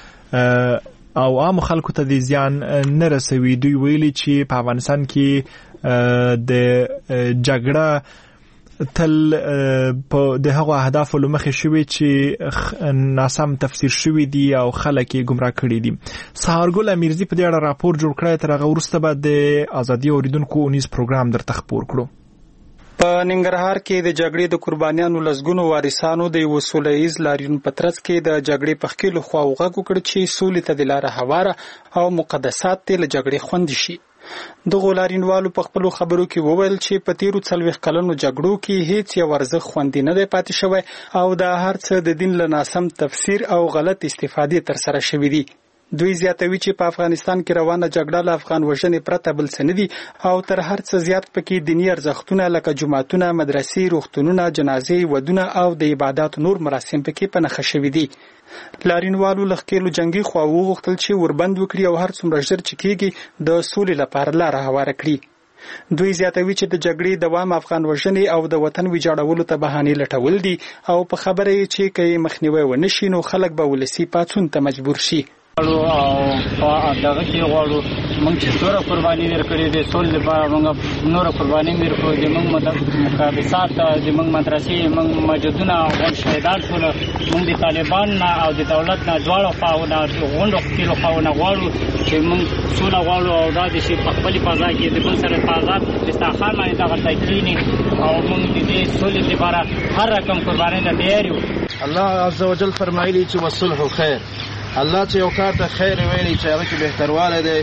او عام خلکو ته د زیان نه رسوي. دوی ویلي چې په افغانستان کې د جګړه تل په د هغو اهدافو له مخې شوي چې ناسم تفسیر شوي دي او خلک یې ګمراه کړي دي. سهارګل امیرزي په دې اړه راپور جوړ کړی. تر هغه وروسته به د ازادي اوریدونکو اونیز پروګرام درته خپور کړو. په ننګرهار کې د جګړې د قربانیانو لسګونو وارثانو د یو سولهییز لاریون په ترڅ کې د جګړې په ښکېلو خواو غږ وکړ چې سولې ته د لاره هواره او مقدسات ته له جګړې خوندي شي. دغه لاریونوالو په خپلو خبرو کې وویل چې په تیرو څلوېښت کلونو جګړو کې هیڅ یو ارزښت خوندي نه دی پاتې شوی او دا هر څه د دین له ناسم تفسیر او غلط استفادې ترسره شوي دي. دوی زیاتوي چې په افغانستان کې روانه جګړه له افغان وژنې پرته بل څه نه دي او تر هر څه زیات پکې دیني ارزښتونه لکه جوماتونه، مدرسې، روغتونونه، جنازې، ودونه او د عبادت نور مراسم پکې په نښه شوي دي. لاریونوالو له ښکېلو جنګي خواو وغوښتل چې وربند وکړي او هر څومره ژر چې کېږي د سولې لپاره لاره هواره کړي. دوی زیاتوي چې د جګړې دوام افغان وژنې او د وطن ویجاړولو ته بهانې لټول دي او په خبره یې چې که یې مخنیوی ونه شي نو خلک به ولسي پاڅون ته مجبور شي. او دغه کې غواړو موږ چې څوره قرباني ورکړې دي سولې لپاره موږ نور قرباني ورکړو. د موږ مقدسات، د موږ مدرسې، موږ مسجدونه غون شهیدان شول. موږ د طالبان نه او د دولت نه دواړو خواونه غونډو ښکېلو خواونه غواړو چې موږ سوله غواړو او دا د شي په خپلې فضا کې د بل سره په آزاد دسترخوان باندې دغه تکلیني او موږ د دې سولې لپاره هر رقم قرباني ته تیار یو. الله عز وجل فرمایلی چې وصلح خیر الله چې یو کار ته خیر ویلي چې هغه کې بهترواله دی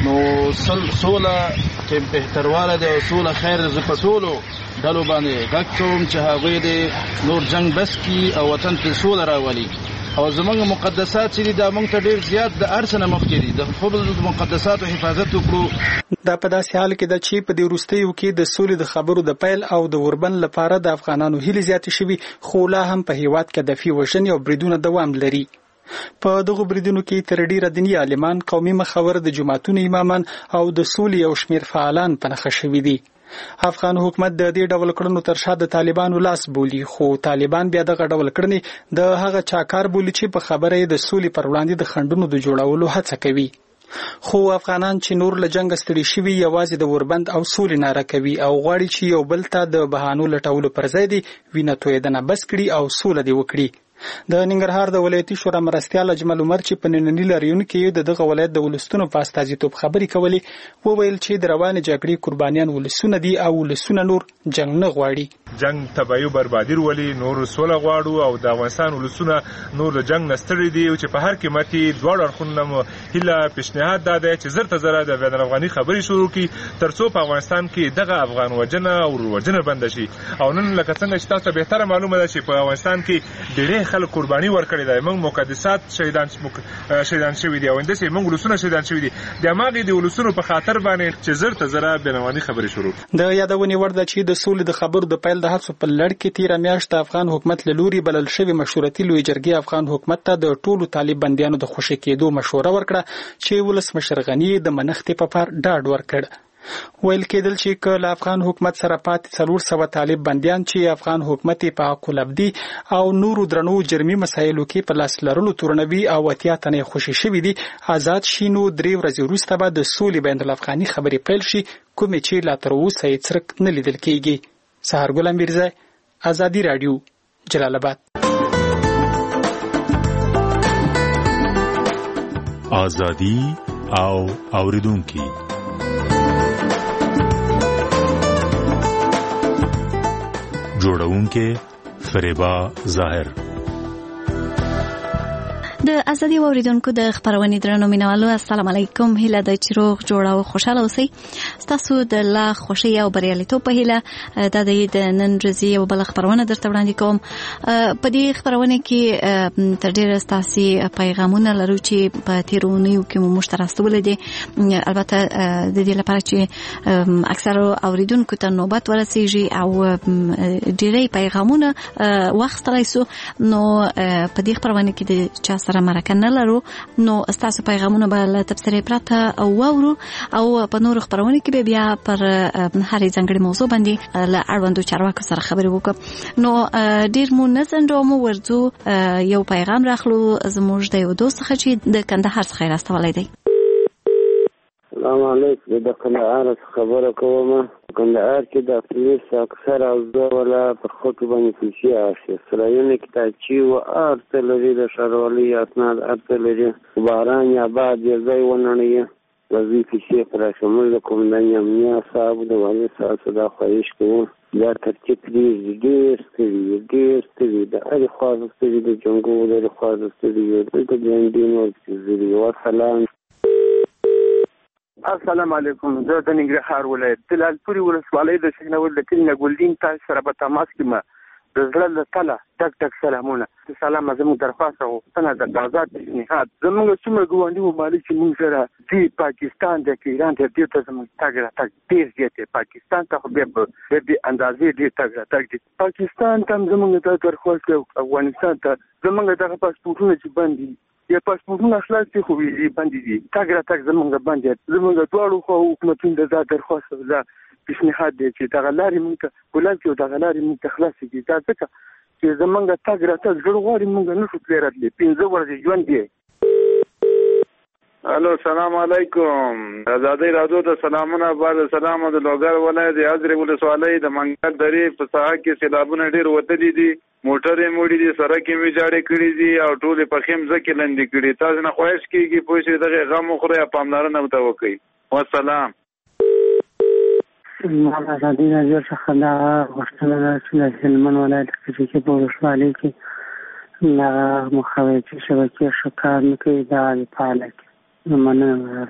نو سوله کې بهترواله دی او سوله خیر زه په ټولو ډلو باندې غږ کوم چې هغوی د نور جنګ بس کړي او وطن ته سوله راولي او زمونږ مقدسات چې دي دا موږ ته ډېر زیات د هر څه نه مخکې دي د خپلو مقدساتو حفاظت وکړو. دا په داسې حال کې ده چې په دې وروستیو کې د سولې د خبرو د پیل او د اوربند لپاره د افغانانو هیلې زیاتې شوي، خو لا هم په هیواد کې دفي وژنې او بریدونه دوام لري. په دغو بریدونو کې تر ډیره دیني عالمان، قومي مخور، د جماعتونو امامان او د سولې او شمیر فعالان په نښه شوي دي. افغان حکومت د دې ډول کړنو تر شا د طالبانو لاس بولي، خو طالبان بیا دغه ډول کړنې د هغه چا کار بولي چې په خبره یې د سولې پر وړاندې د خنډونو د جوړولو هڅه کوي. خو افغانان چې نور له جنګ ستړي شوي یوازې د اوربند او سولې ناره کوي او غواړي چې یو بل ته د بهانو لټولو پر ځای دي وینه تویدنه بس کړي او سوله دې وکړي. د ننګرهار د ولایتي شورا مرستیال اجمل عمر چې په ننني لاریون کې د دغه ولایت د ولسونو په استازیتوب خبرې کولې وویل چې د روانې جګړې قربانیان ولسونه دي او ولسونه نور جنگ نه غواړي. جنگ تباہی او بربادي ولي نور سوله غواړو او د افغانستان ولسونه نور له جنگ نستړي دي چې په هر قیمت دواړو اړخونو هله پیشنهاد ده چې زر ته زر د بین الافغاني خبرې شروع کړي ترڅو په افغانستان کې دغه افغان وجنه او وجنه بند شي. او نن لکه څنګه چې تاسو به تر معلومه ده چې په افغانستان کې ډېر خلک قرباني ورکړي دي، موږ مقدسات شهیدان شهیدان شوي دي او اندسه موږ ولسونه شهیدان شوي دي. د ماغي د ولسونو په خاطر باندې چې زر ته زر بین الافغاني خبرې شروع. د یادونې ورده چې د سولې د خبرو د پیل د هڅو په لړ کې تیر میاشت افغان حکومت له لوري بلل شوی مشورتي لوی جرګې افغان حکومت ته د ټولو طالب بنديانو د خوشی کېدو مشوره ورکړه چې ولسمشر غنی د منښتې په پر ډاډ ورکړ. ویل کېدل چې کله افغان حکومت سره پاتې څلور سوه طالب بنديان چې افغان حکومت په حق الابدي او نورو درنو جرمي مسایلو کې په لاس لرلو تورنوي او اتیا تنې خوشي شوي دي آزاد شي، نو درې ورځې وروسته به د سولې بین الافغاني خبرې پیل شي، کومې چې لا تر اوسه یې څرک نه لیدل کېږي. سهارګل امیرزی، ازادي راډیو، جلال آباد. ازادي او اوریدونکي جوړونکې فریبا ظاهر. د ازادي اوریدونکو د خبرونې درنو مینوالو السلام علیکم. هیله د چروغ جوړه او خوشاله اوسئ. تاسو د لا خوشي او بریالیتوب په هیله د دې نن ورځې او بل خبرونه درته وړاندې کوم. په دې خبرونه کې تر ډیره تاسو پیغامونه لرو چې په تیرونیو کې مو مشترکول دي. البته د دې لپاره چې اکثر اوریدونکو ته نوبت ورسیږي او ډیری پیغامونه واخستلای سو، نو په دې خبرونه کې د چا سره مرکه نه لرو، نو تاسو پیغامونه به له تبصرې پرته واورو او په نور خبرونه کې بیا پر هر ځانګړي موضوع باندې له اړوندو چارواکو سره خبرې وکړو. نو ډیر مو نه ځنډوم، ورځو یو پیغام راخلو زموږ د یو دوست څخه چې د کندهار څخه راستولی دی. السلام علیکم. د کندهار خبره کوم. کندهار کې د پولیس اکثر او ځولا پر خطو باندې پیسې اخلي. سرایونه کې تاچی او ارتلری د شاروالي اسناد ارتلری باران یا بعد یې ځای ونني وزي پیسې پر شمول کوم د امنیا صاحب د والي صاحب دا خواهش کوم دا ترتیب دې ډېر ستړي ډېر ستړي د اړ خاص ستړي د جنګو د خاص ستړي د ګاندینو ستړي او سلام. السلام علیکم. زه د ننګرهار ولایت د لالپوري ولسوالۍ د شینول د کلینه ګولډین تاسو سره په تماس کې ما د زړه له تله ټک ټک سلامونه. سلام زموږ درخواست او څنګه د آزاد پیشنهاد زموږ څومره ګوندي و مالي چې موږ سره د پاکستان د ایران د دې ته زموږ تاګ را تاګ ډیر زیات پاکستان ته خو به په دې اندازې ډیر تاګ را تاګ دي. پاکستان ته زموږ د درخواست او افغانستان ته زموږ د پاسپورتونو چې باندې یا پاسپورتونه خلاص دي خو ویلي باندې دي تاګ را تاګ زموږ باندې زموږ دواړو خو حکومتونو د درخواست او پیشنهاد دی چې دا غلاري موږ ګولان کې دا غلاري موږ خلاص دي. دا ځکه چې زمونږ تاګ را تاګ جوړ غواړي موږ نشو تللی راتلی پنځه ورځې ژوند دی. الو السلام علیکم. ازادي راډیو ته سلامونه. بعد سلام د لوګر ولایت د حضرت ولسوالۍ د منګل درې په ساحه کې سیلابونه ډیر وتلي دي، موټرې موړي دي، سړکې می جاړې کړې دي او ټول په خیم ځکه لندې کړي. تاسو نه خواهش کیږي پوه شئ دغه غم خوري پاملرنه وته وکړي. والسلام. ما ازادي راډیو څخه دا غوښتنه ده چې د هلمند ولایت کې په ولسوالۍ کې لا مخابراتي شبکې ښه کار نه کوي دا د فعاله کې مننه.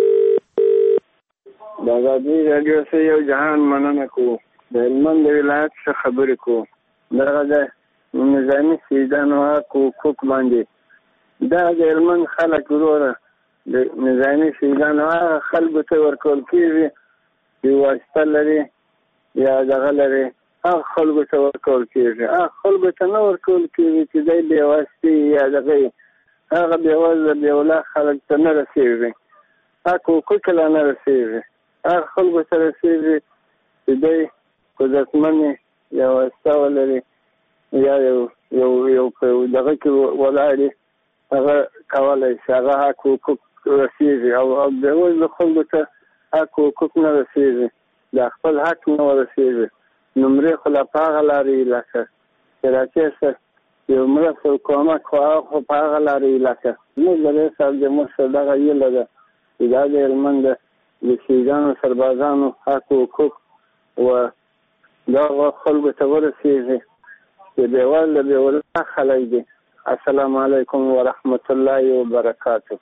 د ازادي راډیو سره یو جهان مننه کوو. د هلمند ولایت څخه خبرې کوو. دغه د نظامي سیدانو حق حقوق باندې دا د هلمند خلک وروره د نظامي سیدانو هغه خلکو ته ورکول کېږي چې واسطه لري یا دغه لري، هغه خلکو ته ورکول کېږي. هغه خلکو ته نه ورکول کېږي چې دی بې واسطې یا دغه هغه بې وزله بې ولا خلک ته نه رسېږي، حق حقوق لا نه رسېږي. هغه خلکو ته رسېږي چې دی قدرتمن یا واسطه ولري یا یو یو یو دغه کې ولاړ هغه کولی شي هغه حق حقوق رسېږي، او بې وزله خلکو ته حق حقوق نه رسېږي، د خپل حق نه ورسېږي. نمرې خو لا په هغه لارې لکه چې راکې شه یو مرسته کومک خو هغه خو په هغه لارې لکه زموږ د رئیس صاحب د مشر دغه هیله ده چې دا د هلمند د شهیدانو سربازانو حق حقوق و دغه خلکو ته ورسېږي چې بې وزله بې ولا خلک دي. السلام علیکم ورحمت الله وبرکاته.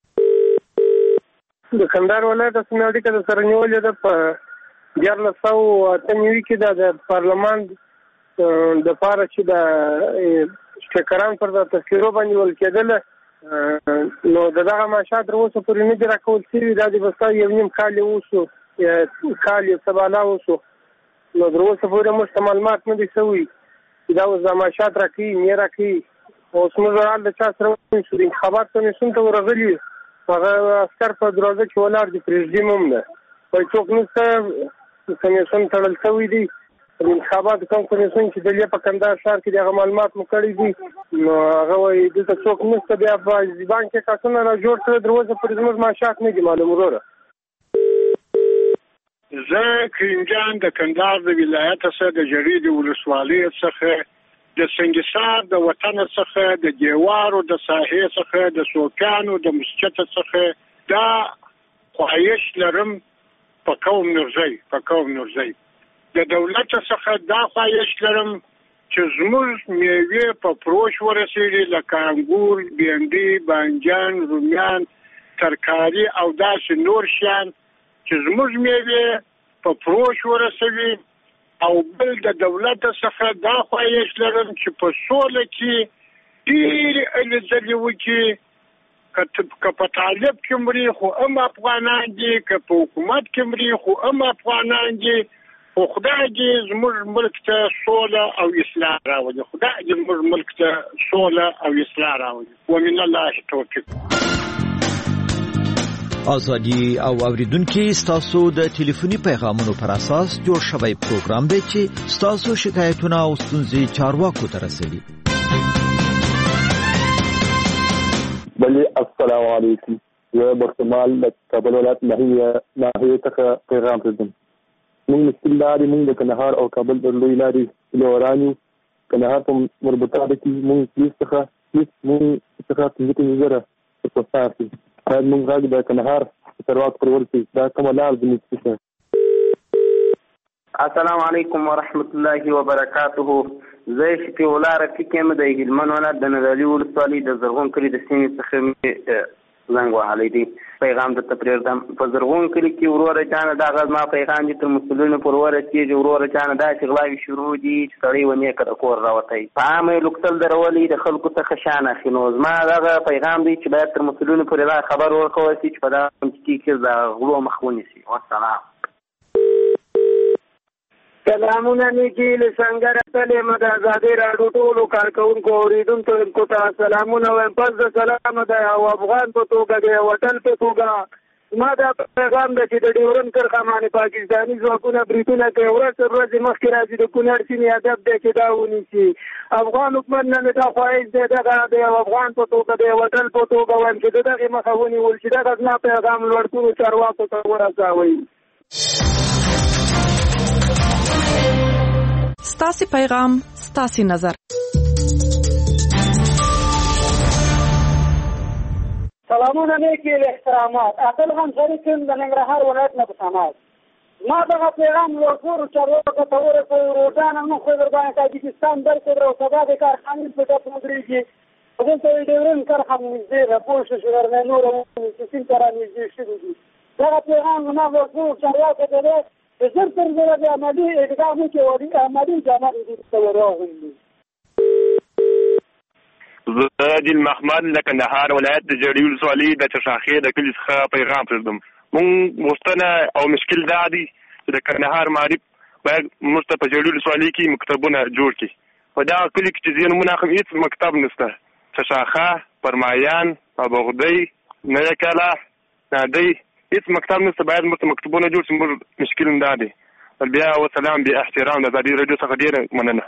د کندهار ولایت د سیمې اړیکه د سره نیولې ده په دیارلس سوه اته نوي کې دا د پارلمان دپاره چې د سپیکران پر د تذکیرو باندې ول کېدله نو د دغه معاشات تر اوسه پورې نه دي راکول شوي. دا د بستا یو نیم کال یې وشو کال یې څه بالا وشو نو تر اوسه پورې موږ ته معلومات نه دي شوي چې دا اوس دا معاشات راکوي نه راکوي. اوس موږ حال د چا سره ونیسو د انتخابات کمیسیون ته ورغلي هغه عسکر په دروازه کې ولاړ دي، پرېږدي هم ده وایي څوک نشته، کمیسیون تړل شوي دي. د انتخاباتو کوم کمیسیون چې دلته په کندهار ښار کې دغه معلومات مو کړي دي نو هغه وایي دلته څوک نشته، بیا په زبان کې کسونه را جوړ کړي تر اوسه پورې زموږ معاشات نه دي معلوم. وروره زه کریم د کندهار د ولایت څخه د جرې د ولسوالۍ څخه د سنګسار د وطن څخه د دیوارو د ساحې څخه د سوکانو د مسجد څخه دا خواهش لرم په قوم نورزی په قوم نورزی د دولت څخه دا خواهش لرم چې زموږ میوې په فروش ورسېږي لکه انګور، بینډي، بانجان، رومیان، ترکاري او داسې نور شیان چې زموږ میوې په فروش ورسوي. او بل د دولت څخه دا خواهش لرم چې په سوله کې ډېرې هلې ځلې وکړي، که په طالب کې مري خو هم افغانان دي، که په حکومت کې مري خو هم افغانان دي، خو خدای دې زموږ ملک ته سوله او اصلاح راولي، خدای دې زموږ ملک ته سوله او اصلاح راولي. ومن الله توفیق. ازادي او اوریدونکو ستاسو د ټلیفوني پیغامونو پر اساس جوړ شوی پروګرام دی چې ستاسو شکایتونه او ستونزې چارواکو ته رسوي. بلی السلام علیکم. زه برتمال د کابل ولایت ناحیه ناحیه څخه پیغام پرېږدم. موږ مشکل لارې موږ د کندهار او کابل د لوی لارې لورانو کندهار په مربوطه کې موږ پولیس څخه پولیس موږ څخه پنځه زره په تاسو باید موږ غږ د کندهار ثروت پرول شي. دا کومه لار د موږ. السلام علیکم ورحمت الله وبرکاته. زه شفیع الله رفیق یم د هلمند ولایت د نادعلي ولسوالۍ د زرغون کلي د سیمې څخه زنګ وهلی دی. پیغام درته پرېږدم. په زرغون کلي کې وروره جانه دغه زما پیغام دي تر مسؤلینو پورې ورسېږي. وروره جانه داسې غلاوې شروع دي چې سړی ونیکه د کور راوتی په عامه یې لوکتل درولي د خلکو څخه شان اخلي. نو زما دغه پیغام دی چې باید تر مسؤلینو پورې دا خبر ورکول شي چې په دغه منطقې کې د غلو مخ ونیسي. والسلام. سلامونه نیکی لسنګر تلې مد آزادي راډیو ټولو کارکونکو اوریدونکو ته سلامونه وایم. پس د سلام د یو افغان په توګه د وطن په توګه ما دا پیغام د چې د ډیورن کرښه باندې پاکستاني ځواکونه بریتونه کوي ورځ تر ورځې مخکې راځي د کونړ سیمې هدف دی چې دا ونیسي. افغان حکومت نه مې دا خواهش دی دغه د یو افغان په توګه د وطن په توګه وایم چې د دغې مخه ونیول شي. دغه زما پیغام لوړتونو چارواکو ته ورسوئ. ستاسي پیغام ستاسي نظر. سلامونه نیکی احترامات. عقل هم شریکم د ننګرهار ولایت نه په سماج. ما دغه پیغام ورکړو چارواکو ته ورسوي روزانه موږ خو در باندې تاجکستان درکړو او سبا د کارخانې په ټاپ مدريږي دلته یې ډیورن کارخانه نږدې راپور شو چې ورنه نور سیستم ته رانږدې شوي دي دغه پیغام ما ورکړو چارواکو ته دی چې زر تر زره د عملي اقدام وکړي او عملي جامه دې ته ورغلي. زه دل محمد د کندهار ولایت د جړی ولسوالۍ د چشاخې د کلي څخه پیغام پرېږدم. مونږ مستنه او مشکل دا دی چې د کندهار معارف باید موږ ته په جړی ولسوالۍ کې مکتبونه جوړ کړي. په دغه کلي کې چې ځینې مونږ هم هېڅ مکتب نشته. چشاخه، پرمایان، ابوغدی، نوی کلا، نادی هېڅ مکتب نشته. باید موږ ته مکتبونه جوړ شي. موږ مشکل دا دی. بیا وسلام بیا احترام د ازادي راډیو څخه ډېره مننه.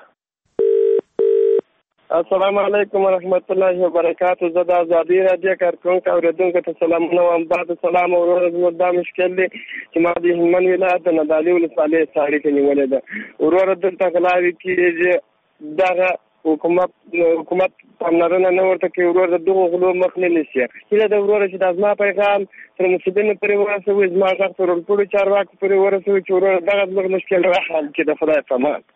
السلام علیکم ورحمت الله وبرکاته. زه د ازادي راډیو کارکونکو اوریدونکو ته سلامونه وایم. بعد سلام او ورځ دا مشکل دی چې ما د هلمند ولایت د نادعلي ولسوالۍ ساړې ته نیولې ده. وروره دلته غلاوې کېږي. دغه حکومت حکومت پاملرنه نه ورته کوي. وروره د دغو غلو مخ نه نیسي. هیله ده وروره چې دا زما پیغام تر مسؤلینو پورې ورسوي، زما غږ تر ټولو چارواکو پورې ورسوي چې وروره دغه زموږ مشکل راحل کړي. د خدای په امان.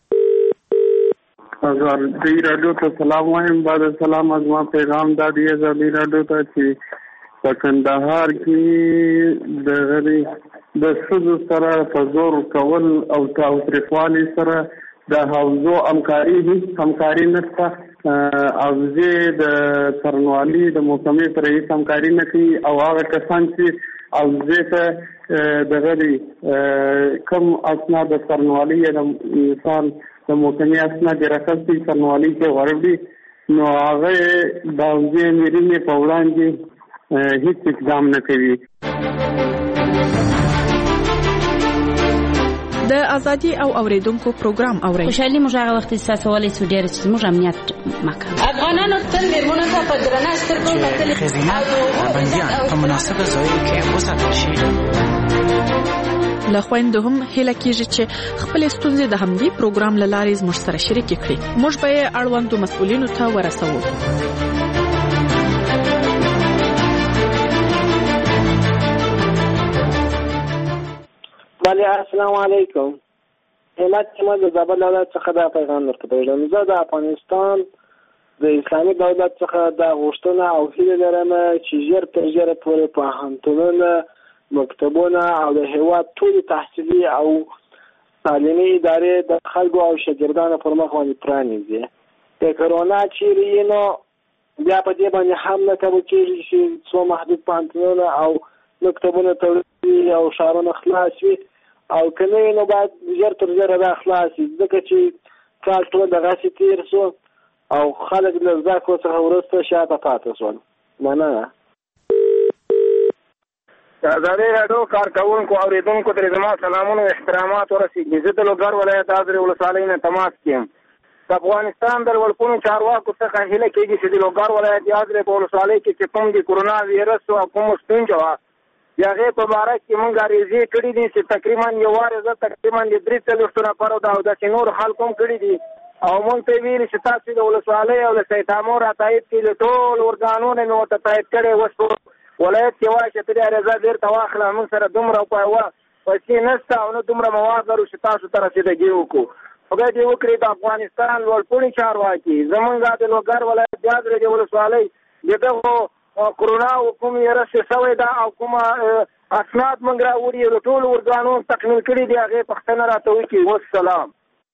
ازادي راډیو ته سلام وایم. بعد سلام از ما پیغام دا دی ازادي راډیو ته چې په کندهار کې د غري د ښځو سره په زور کول او تاوتریخوالي سره د حوزو همکاري هیڅ همکاري نشته. حوزې د څارنوالۍ د محکمې سره هیڅ همکاري نه کوي او هغه کسان چې حوزې ته د غري کم اسناد د څارنوالۍ د مثال د محکمې اسناد یې راخیستي څارنوالۍ کې غواړي نو هغه د حوزې میرینې په وړاندې هیڅ اقدام نه کوي. د ازادي او اوریدونکو پروګرام اوري. خوشحالي موږ هغه وخت احساسولای سو ډیر چې موږ امنیت مکان افغانانو تل میرمنو ته په درنه سترګو کتل او بنديان په مناسبه ځای کې وساتل شي. له خويندو هم هله کیږي چې خپل ستونزې د همدې پروګرام لارې زموږ سره شریک کړي. موږ به یې اړوندو مسؤلینو ته ورسوو. بله السلام علیکم. همت چې د زابل دولت څخه دا پیغام ورکړم. زه د افغانستان د اسلامي دولت څخه دا غوښتنه او هیله لرم چې ژر تر ژره پورې پوهنتونونه، مکتبونه او د هیواد ټول تحصیلي او تعلیمي ادارې د خلکو او شاګردانو پر مخ باندې پرانیزي. د کرونا چیرې نو بیا په دې باندې هم نه کوي چې څو محدود پوهنتونونه او مکتبونه تړلي او ښارونه خلاص وي او کنه نو بعد ژر تر ژره دا خلاص ځکه چې کال ټول دغسې تیر شو او خلک له زده کړو څخه وروسته شاته پاتې شول. مننه. ازادي راډیو کارکونکو اوریدونکو ته زما سلامونه او احترامات ورسیږي. زه د لوګر ولایت ازرې ولسوالۍ نه تماس کوم. د افغانستان د ولکونو چارواکو څخه هیله کېږي چې د لوګر ولایت ازرې په ولسوالۍ کې چې کوم د کورونا وایرس او کوم ستونزه وه د هغې په باره کې موږ عریضې کړي دي چې تقریبا یو وارې زه تقریبا د درې څلوېښتو نفرو ده او داسې نور خلکو هم کړي دي او موږ ته یې ویلي چې تاسو د ولسوالۍ او له سیدامو را تایید کړي د ټول ارګانونو مې ورته تایید کړی اوس ولایت کې وایي چې ته دې عریضه بېرته واخله موږ سره دومره پیسې نشته او نه دومره مواد لرو چې تاسو ته رسیدګي وکړو. خدای دې وکړي د افغانستان لوړپوړي چارواکي زمونږ د لوګر ولایت د ازرې د ولسوالۍ د دغو کورونا او کوم ویروس شوی ده او کومه اسناد موږ راوړي د ټولو ارګانونو تکمیل کړي دي هغې پوښتنه راته وکړي. والسلام.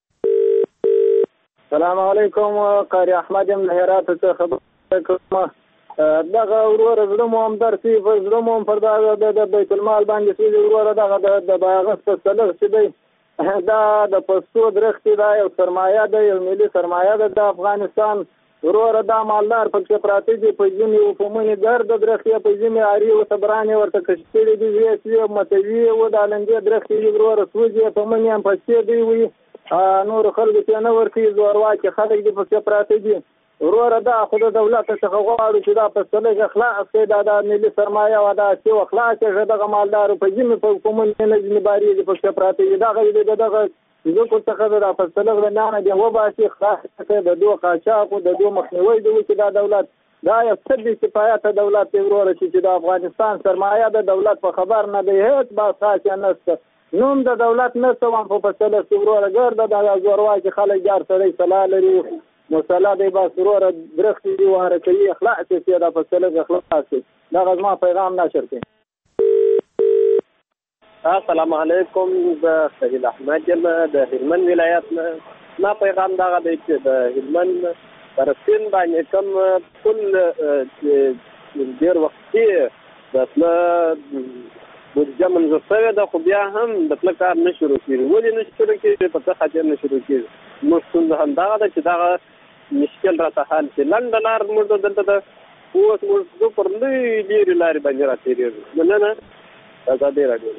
السلام علیکم. قاری احمد یم له هرات څخه خبرې کوم. دغه وروره زړه مو هم درسي زړه مو هم پر د بیت المال باندې سوي وروره دغه د باغس په سلغ چې دی دا د پښتو درختې دا یو سرمایه ده یو ملي سرمایه ده د افغانستان. وروره دا مالدار پکې پراته دي په ځینې عفومونې ګرده درختې په ځینې عاري و صبرانې ورته کش کړي دي ویس وي متوي و د لنګې درختې دي وروره سوځي عفومونې هم پسې دی وي نور خلکو ته نه ورکوي زورواکي خلک دي پکې پراته دي. وروره دا خو د دولت څخه غواړو چې دا په سلګ خلاص کړي دا د ملي سرمایه و دا چې خلاص کړي دغه مالدار په ځینې په عفومونې نه ځینې باري دي پکې پراته دي دغه دغه زه کو څخه د فصلغ نه دی و باسي خاص د دوه قاچاقو د دوه مخنیوي د وکړه د دولت دا یو څه دي صفات دولت وروره چې د افغانستان سرمایه د دولت په خبر نه دی هیڅ با خاص نهسته نوم د دولت نه سوم په فصله سوروره ګرده د زورواکي خلک جار سړی سلا لري نو سلا دی با سوروره درختي دی وهره کوي اخلاق چې دا فصله اخلاق شي دا غزما پیغام نشر کوي. السلام علیکم د سهیل احمد یم د هلمند ولایت نه. ما پیغام دا دی چې د هلمند پر سین باندې کوم ټول ډیر وخت کې د خپل بودجه منظور شوې ده خو بیا هم د خپل کار نه شروع کېږي. ولې نه شروع کېږي؟ په څه خاطر نه شروع کېږي؟ موږ ستونزه همدغه ده چې دغه مشکل راته حل شي. لنډه لار موږ دلته ده اوس موږ پر لوی لرې لارې باندې راتېرېږو. مننه. ازادي راډیو.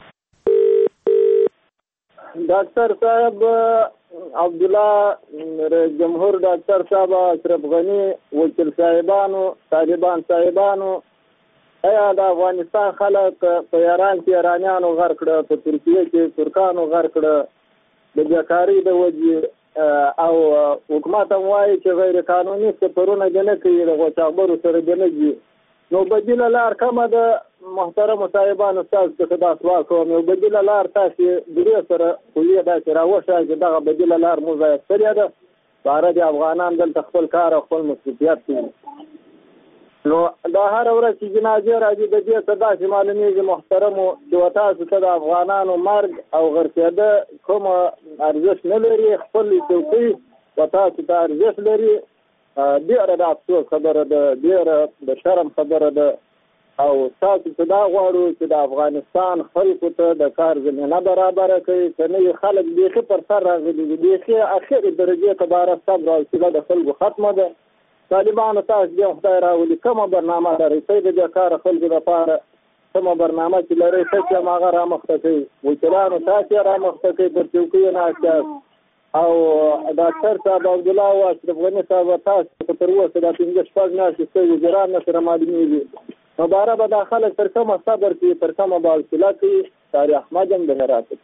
ډاکټر صاحب عبدالله جمهور ډاکټر صاحب اشرف غنی وکیل صاحبانو طالبان صاحبانو ایا د افغانستان خلک په ایران کې ایرانیانو غر کړه په ترکیه کې ترکانو غر کړه د بیکارۍ د وجې او حکومت هم وایي چې غیر قانوني سفرونه دې نه کوي د غوچاخبرو سره دې نه ځي. نو بدیله لار کومه د محترمو صاحبانو ستاسو څخه دا سوال کوم. یو بدیله لار تاسو درې سره کوی دا چې راوښه چې دغه بدیله لار مو ځای کړی ده بهر د افغانان دلته خپل کار او خپل مصروفیت کوي. نو دا هر ورځ چې جنازې راځي د دې څه داسې معلومیږي محترمو چې تاسو ته د افغانانو مرګ او غرقېده کوم ارزښت نه لري. خپل څوکۍ و تاسو ته ارزښت لري. ډېره د افسوس خبره ده ډېره د شرم خبره ده او تاسو ته دا غواړو چې د افغانستان خلکو ته د کار زمینه برابره کوي. که نه وي خلک بیخي پر سر راغلي دي بیخي اخرې درجې ته باره صبر او حوصله د خلکو ختمه ده. طالبانو تاسو بیا خدای راولي کومه برنامه لرئ څه د دې کاره خلکو دپاره کومه برنامه چې لرئ څه چې هم هغه رامخته کوي. وکیلانو تاسو یې رامخته کوي پر چوکیو ناست یاست او ډاکټر صاحب عبدالله او اشرف غني صاحب تاسو په تر اوسه دا پنځه شپږ میاشتې ستاسو وزیران نه سره معلومېږي. نو باره به دا خلک تر کومه صبر کوي تر کومه به حوصله کوي. ساري احمد هم د هرات.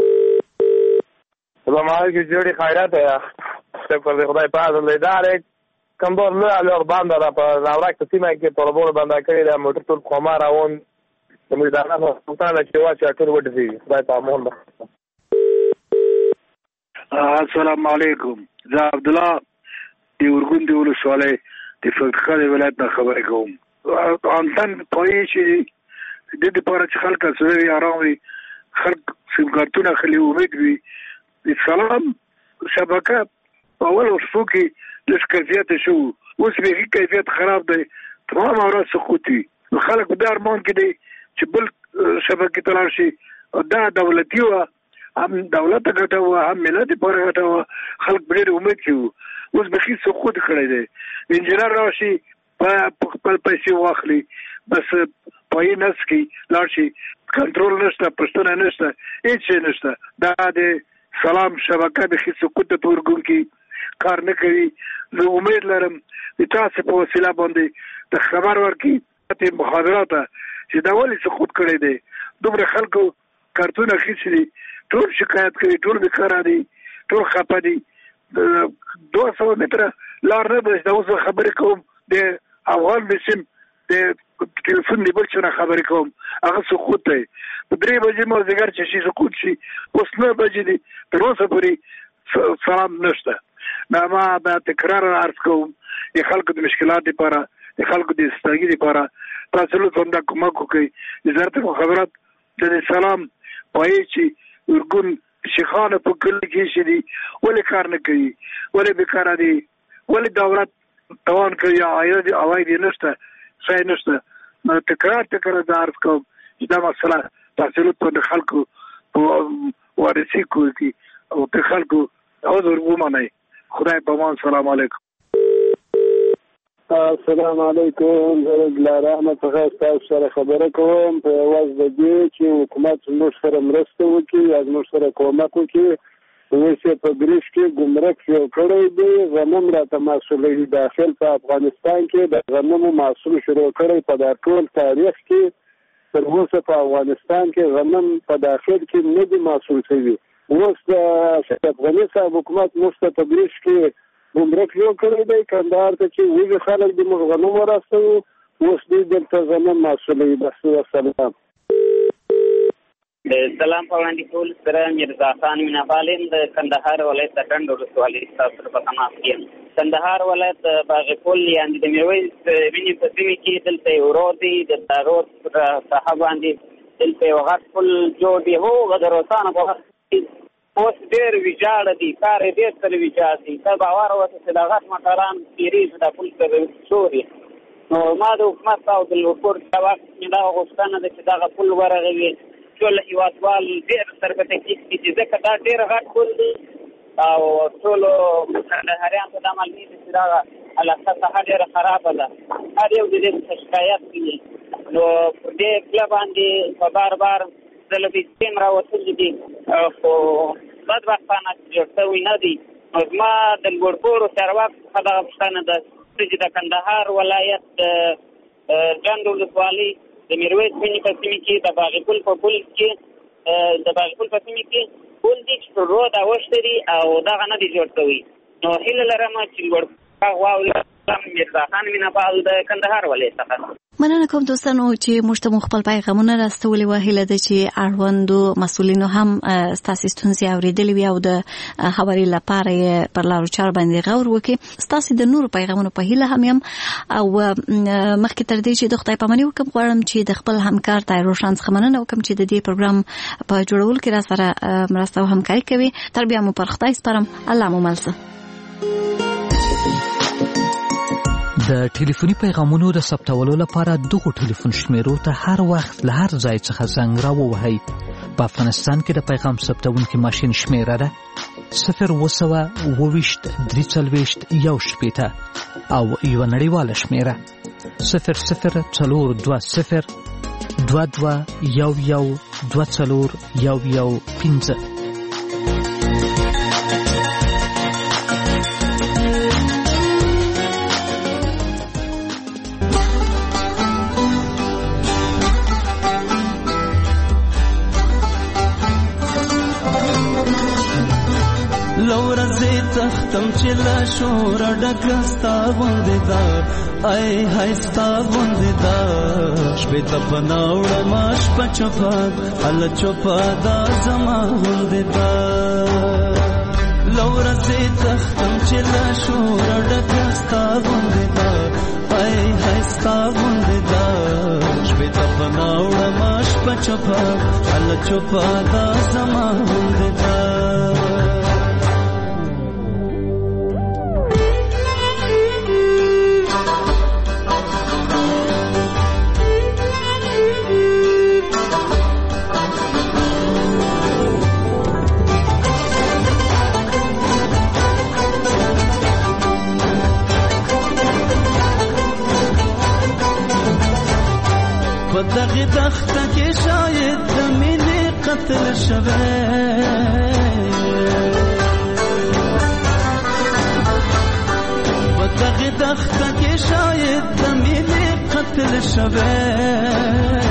سلام علیکم جوړې خیرات یا پر خدای پاک دې دارې کوم ډول نه لور باندې را په راوړک په سیمه کې په لور باندې کړی دا موټر ټول کومه راون د موږ دا نه څنګه چې واچا ټول وډځي خدای په امون. السلام علیکم. زه عبدالله د ورګون د ولسوالۍ د فقیخان ولایت نه خبرې کوم. انسان پوهېږي چې د دې لپاره چې خلک زړه ارام وي خلک سیم کارتونه اخلي امید وي. د سلام شبکه په اول وختو کې لږ کیفیت شو اوس بیخي کیفیت خراب دی تمام ورځ سقوط وي. نو خلک په دې ارمان کې دی چې بل شبکې ته لاړ شي. دا دولتي وه هم دولت ته ګټه وه هم ملت پورې ګټه وه خلک ډېر امید کې وو. اوس بیخي سقوط کړی دی. انجینر راشي په خپل پیسې واخلي بس پای نس کې لاړ شي کنټرول نشته پښتنه نشته هیڅ شی نشته. دا د سلام شبکه بیخي سقوط په ورګون کې کار نه کوي. زه امید لرم د تاسو په وسیله باندې د خبر ورکړي ته مخابرات چې دا ولې سقوط کړی دی. دومره خلکو کارتونه اخیستي دي ټول شکایت کوي ټول بیکاره دي ټول خفه دي. دوه سوه متره لار نه ده چې اوس خبرې کوم د افغان د سیم د ټلیفون د بل چا نه خبرې کوم هغه سقوط دی. په درې بجې مازدیګر چې شي سقوط شي اوس نه بجې دي تر اوسه پورې سلام نشته. نو ما دا تکرار عرض کوم د خلکو د مشکلات لپاره د خلکو د استاګي لپاره تاسو له څنګه کومک وکړئ. وزارت مخابرات د سلام پای چې ورګون شيخانه په کلی کې شي دي ولې کار نه کوي ولې بیکاره دي ولې دولت توان کوي عاید عواید نشته څه نشته. نو تکرار تکرار د عرض کوم چې دا مسله تاسو په خلکو په ورسي کوي او په خلکو حضور ومني. خدای په امان. سلام علیکم. السلام علیکم. زه رحمت الله تاسو سره خبره کوم په واز د دې چې حکومت موږ سره مرسته وکړي یا موږ سره کومک وکړي. اوس په بریښ کې ګمرک یو کړی دی غنم راته مسولې داخل په افغانستان کې د غنمو محصول شروع کړی په دا ټول تاریخ کې تر اوسه په افغانستان کې غنم په داخل کې نه دي محصول شوي. اوس د افغاني صاحب حکومت موږ ته په بریښ کې ګمرک یو کړی دی کندهار ته چې ویږي خلک د موږ غنم ورسوي اوس دوی دلته غنم محصولوي. بس وسلام. سلام په وړاندې ټول سره میرزا خان میناپال یم د کندهار ولایت د ډنډ ولسوالۍ ستاسو سره په تماس کې یم. کندهار ولایت د باغپل یعنې د میرویس وینې په سیمې کې دلته یو رود دی، د دا رود پر ساحه باندې دلته یو غټ پل جوړ دی. هغه د روسانو په وخت کې اوس ډېر ویجاړ دی، کار یې ډېر تر ویجاړ دی. ته باور وکړه چې دا غټ موټران تېرېږي دا پل تر شوري. نو ما د حکومت او د لوکور په وخت کې دغه غوښتنه ده چې دغه پل ورغوي. ټول هېوادوال ډېر سره په تکلیف کې دي ځکه دا ډېر غټ پل دی او ټولو کندهاریانو ته دا معلومي ده چې دغه علاقه ساحه ډېره خرابه ده. هر یو د دې څخه شکایت کوي. نو پر دې پله باندې په بار بار د لبیستې هم راوتلي دي خو بدبختانه جوړ شوي نه دي. نو زما د لوړپوړو چارواکو څخه دغه پوښتنه ده چې د کندهار ولایت ډنډ ولسوالۍ د میرویس وینې په سیمې کې د باغپل په پل کې د باغپل په سیمې کې پل دی چې پر رود اوښتی دی او دغه نه دی جوړ شوی. نو هیله لرم چې لوړ غږ واورئ. میرزا خان میناپال د کندهار ولایت څخه. مننه کوم دوستانو چې موږ ته مو خپل پیغامونه راستولي وو. هیله ده چې اړوندو مسؤلینو هم ستاسو ستونزې اورېدلې وي او د خبرې لپاره یې پر لارو چارو باندې غور وکړي. ستاسو د نورو پیغامونو په هیله هم یم او مخکې تر دې چې د خدای پاماني وکړم غواړم چې د خپل همکار طاهر روشن څخه مننه وکړم چې د دې پروګرام په جوړولو کې را سره مرسته او همکاري کوي. تر بیا مو پر خدای سپارم. الله مو مل شه. د ټلیفوني پیغامونو د ثبتولو لپاره دغه ټلیفون شمیرو ته هر وخت له هر ځای څخه زنګ راووهئ. په افغانستان کې د پیغام ثبتونکي ماشین شمیره ده صفر اووه سوه اووه ویشت درې څلوېښت یو شپېته او یوه نړیواله شمیره صفر صفر څلور دوه صفر دوه دوه یو یو دوه څلور یو یو پنځه. تختم چې لا شور ډکه ستا غوندې ده ای های ستا غوندې ده شپې ته پناوړه ما شپه چوپه هله چوپه دا زما غوندې ده له ورځې تختم چې لا شور ډکه ستا غوندې ده ای های ستا غوندې ده شپې ته پناوړه ما شپه چوپه هله چوپه دا زما غوندې ده. دغه دخته کې شاید د مینې قتل شوی په دغه دخته کې شاید د مینې قتل شوی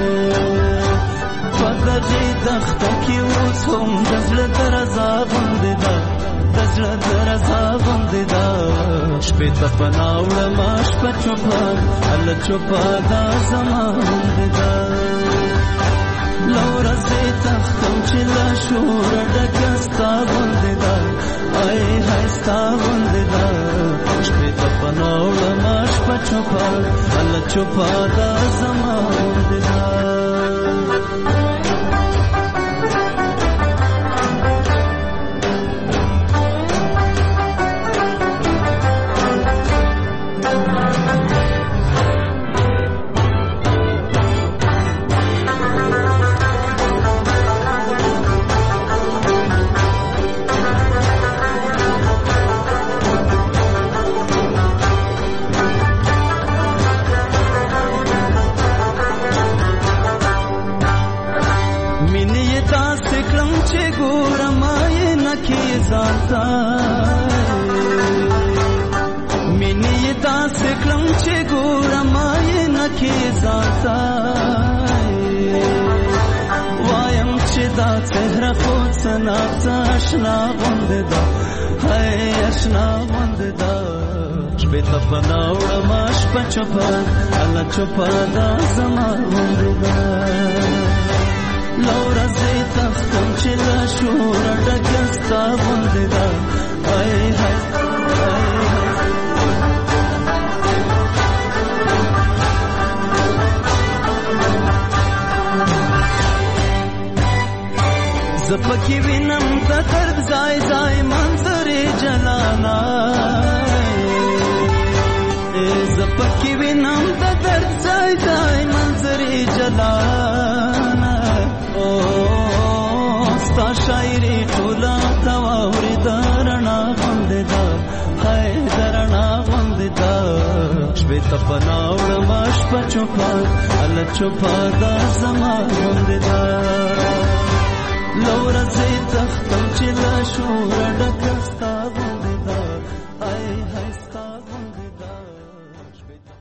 په دغه دخته کې اوس هم د زړه درزا غوندې ده د زړه درزا غوندې ده شپې ته پناوړه ما شپه چوپه هله چوپه دا زما غوندې ده له ورځې تختم چې له شوره ډکه ستا غوندې ده ای های ستا غوندې ده شپې ته پناوړه ما شپه چوپه هله چوپه دا زما غوندې ده. مینې داسې کړم چې ګورم یې نه کې ځانته وایم چې دا څهره خو څه ناڅه اشنا غوندې ده هی اشنا غوندې ده شپې ته پناوړه ما شپه چوپه هله چوپه دا زما غوندې ده لورا زي تختم چې لا شور ډکستا غوندې دا هاي هاي زپکی وینم د درد ځای ځای منظرې جلانا زپکی وینم د درد ځای ځای منظرې جلانا او ستا شاعري ټوله تا واورې د رڼا غوندې ده هاي د رڼا غوندې ده شپې ته پناه وړمه شپه چوپه هله چوپه دا زما غوندې ده لورا زي تختم چې لا شور ډکستا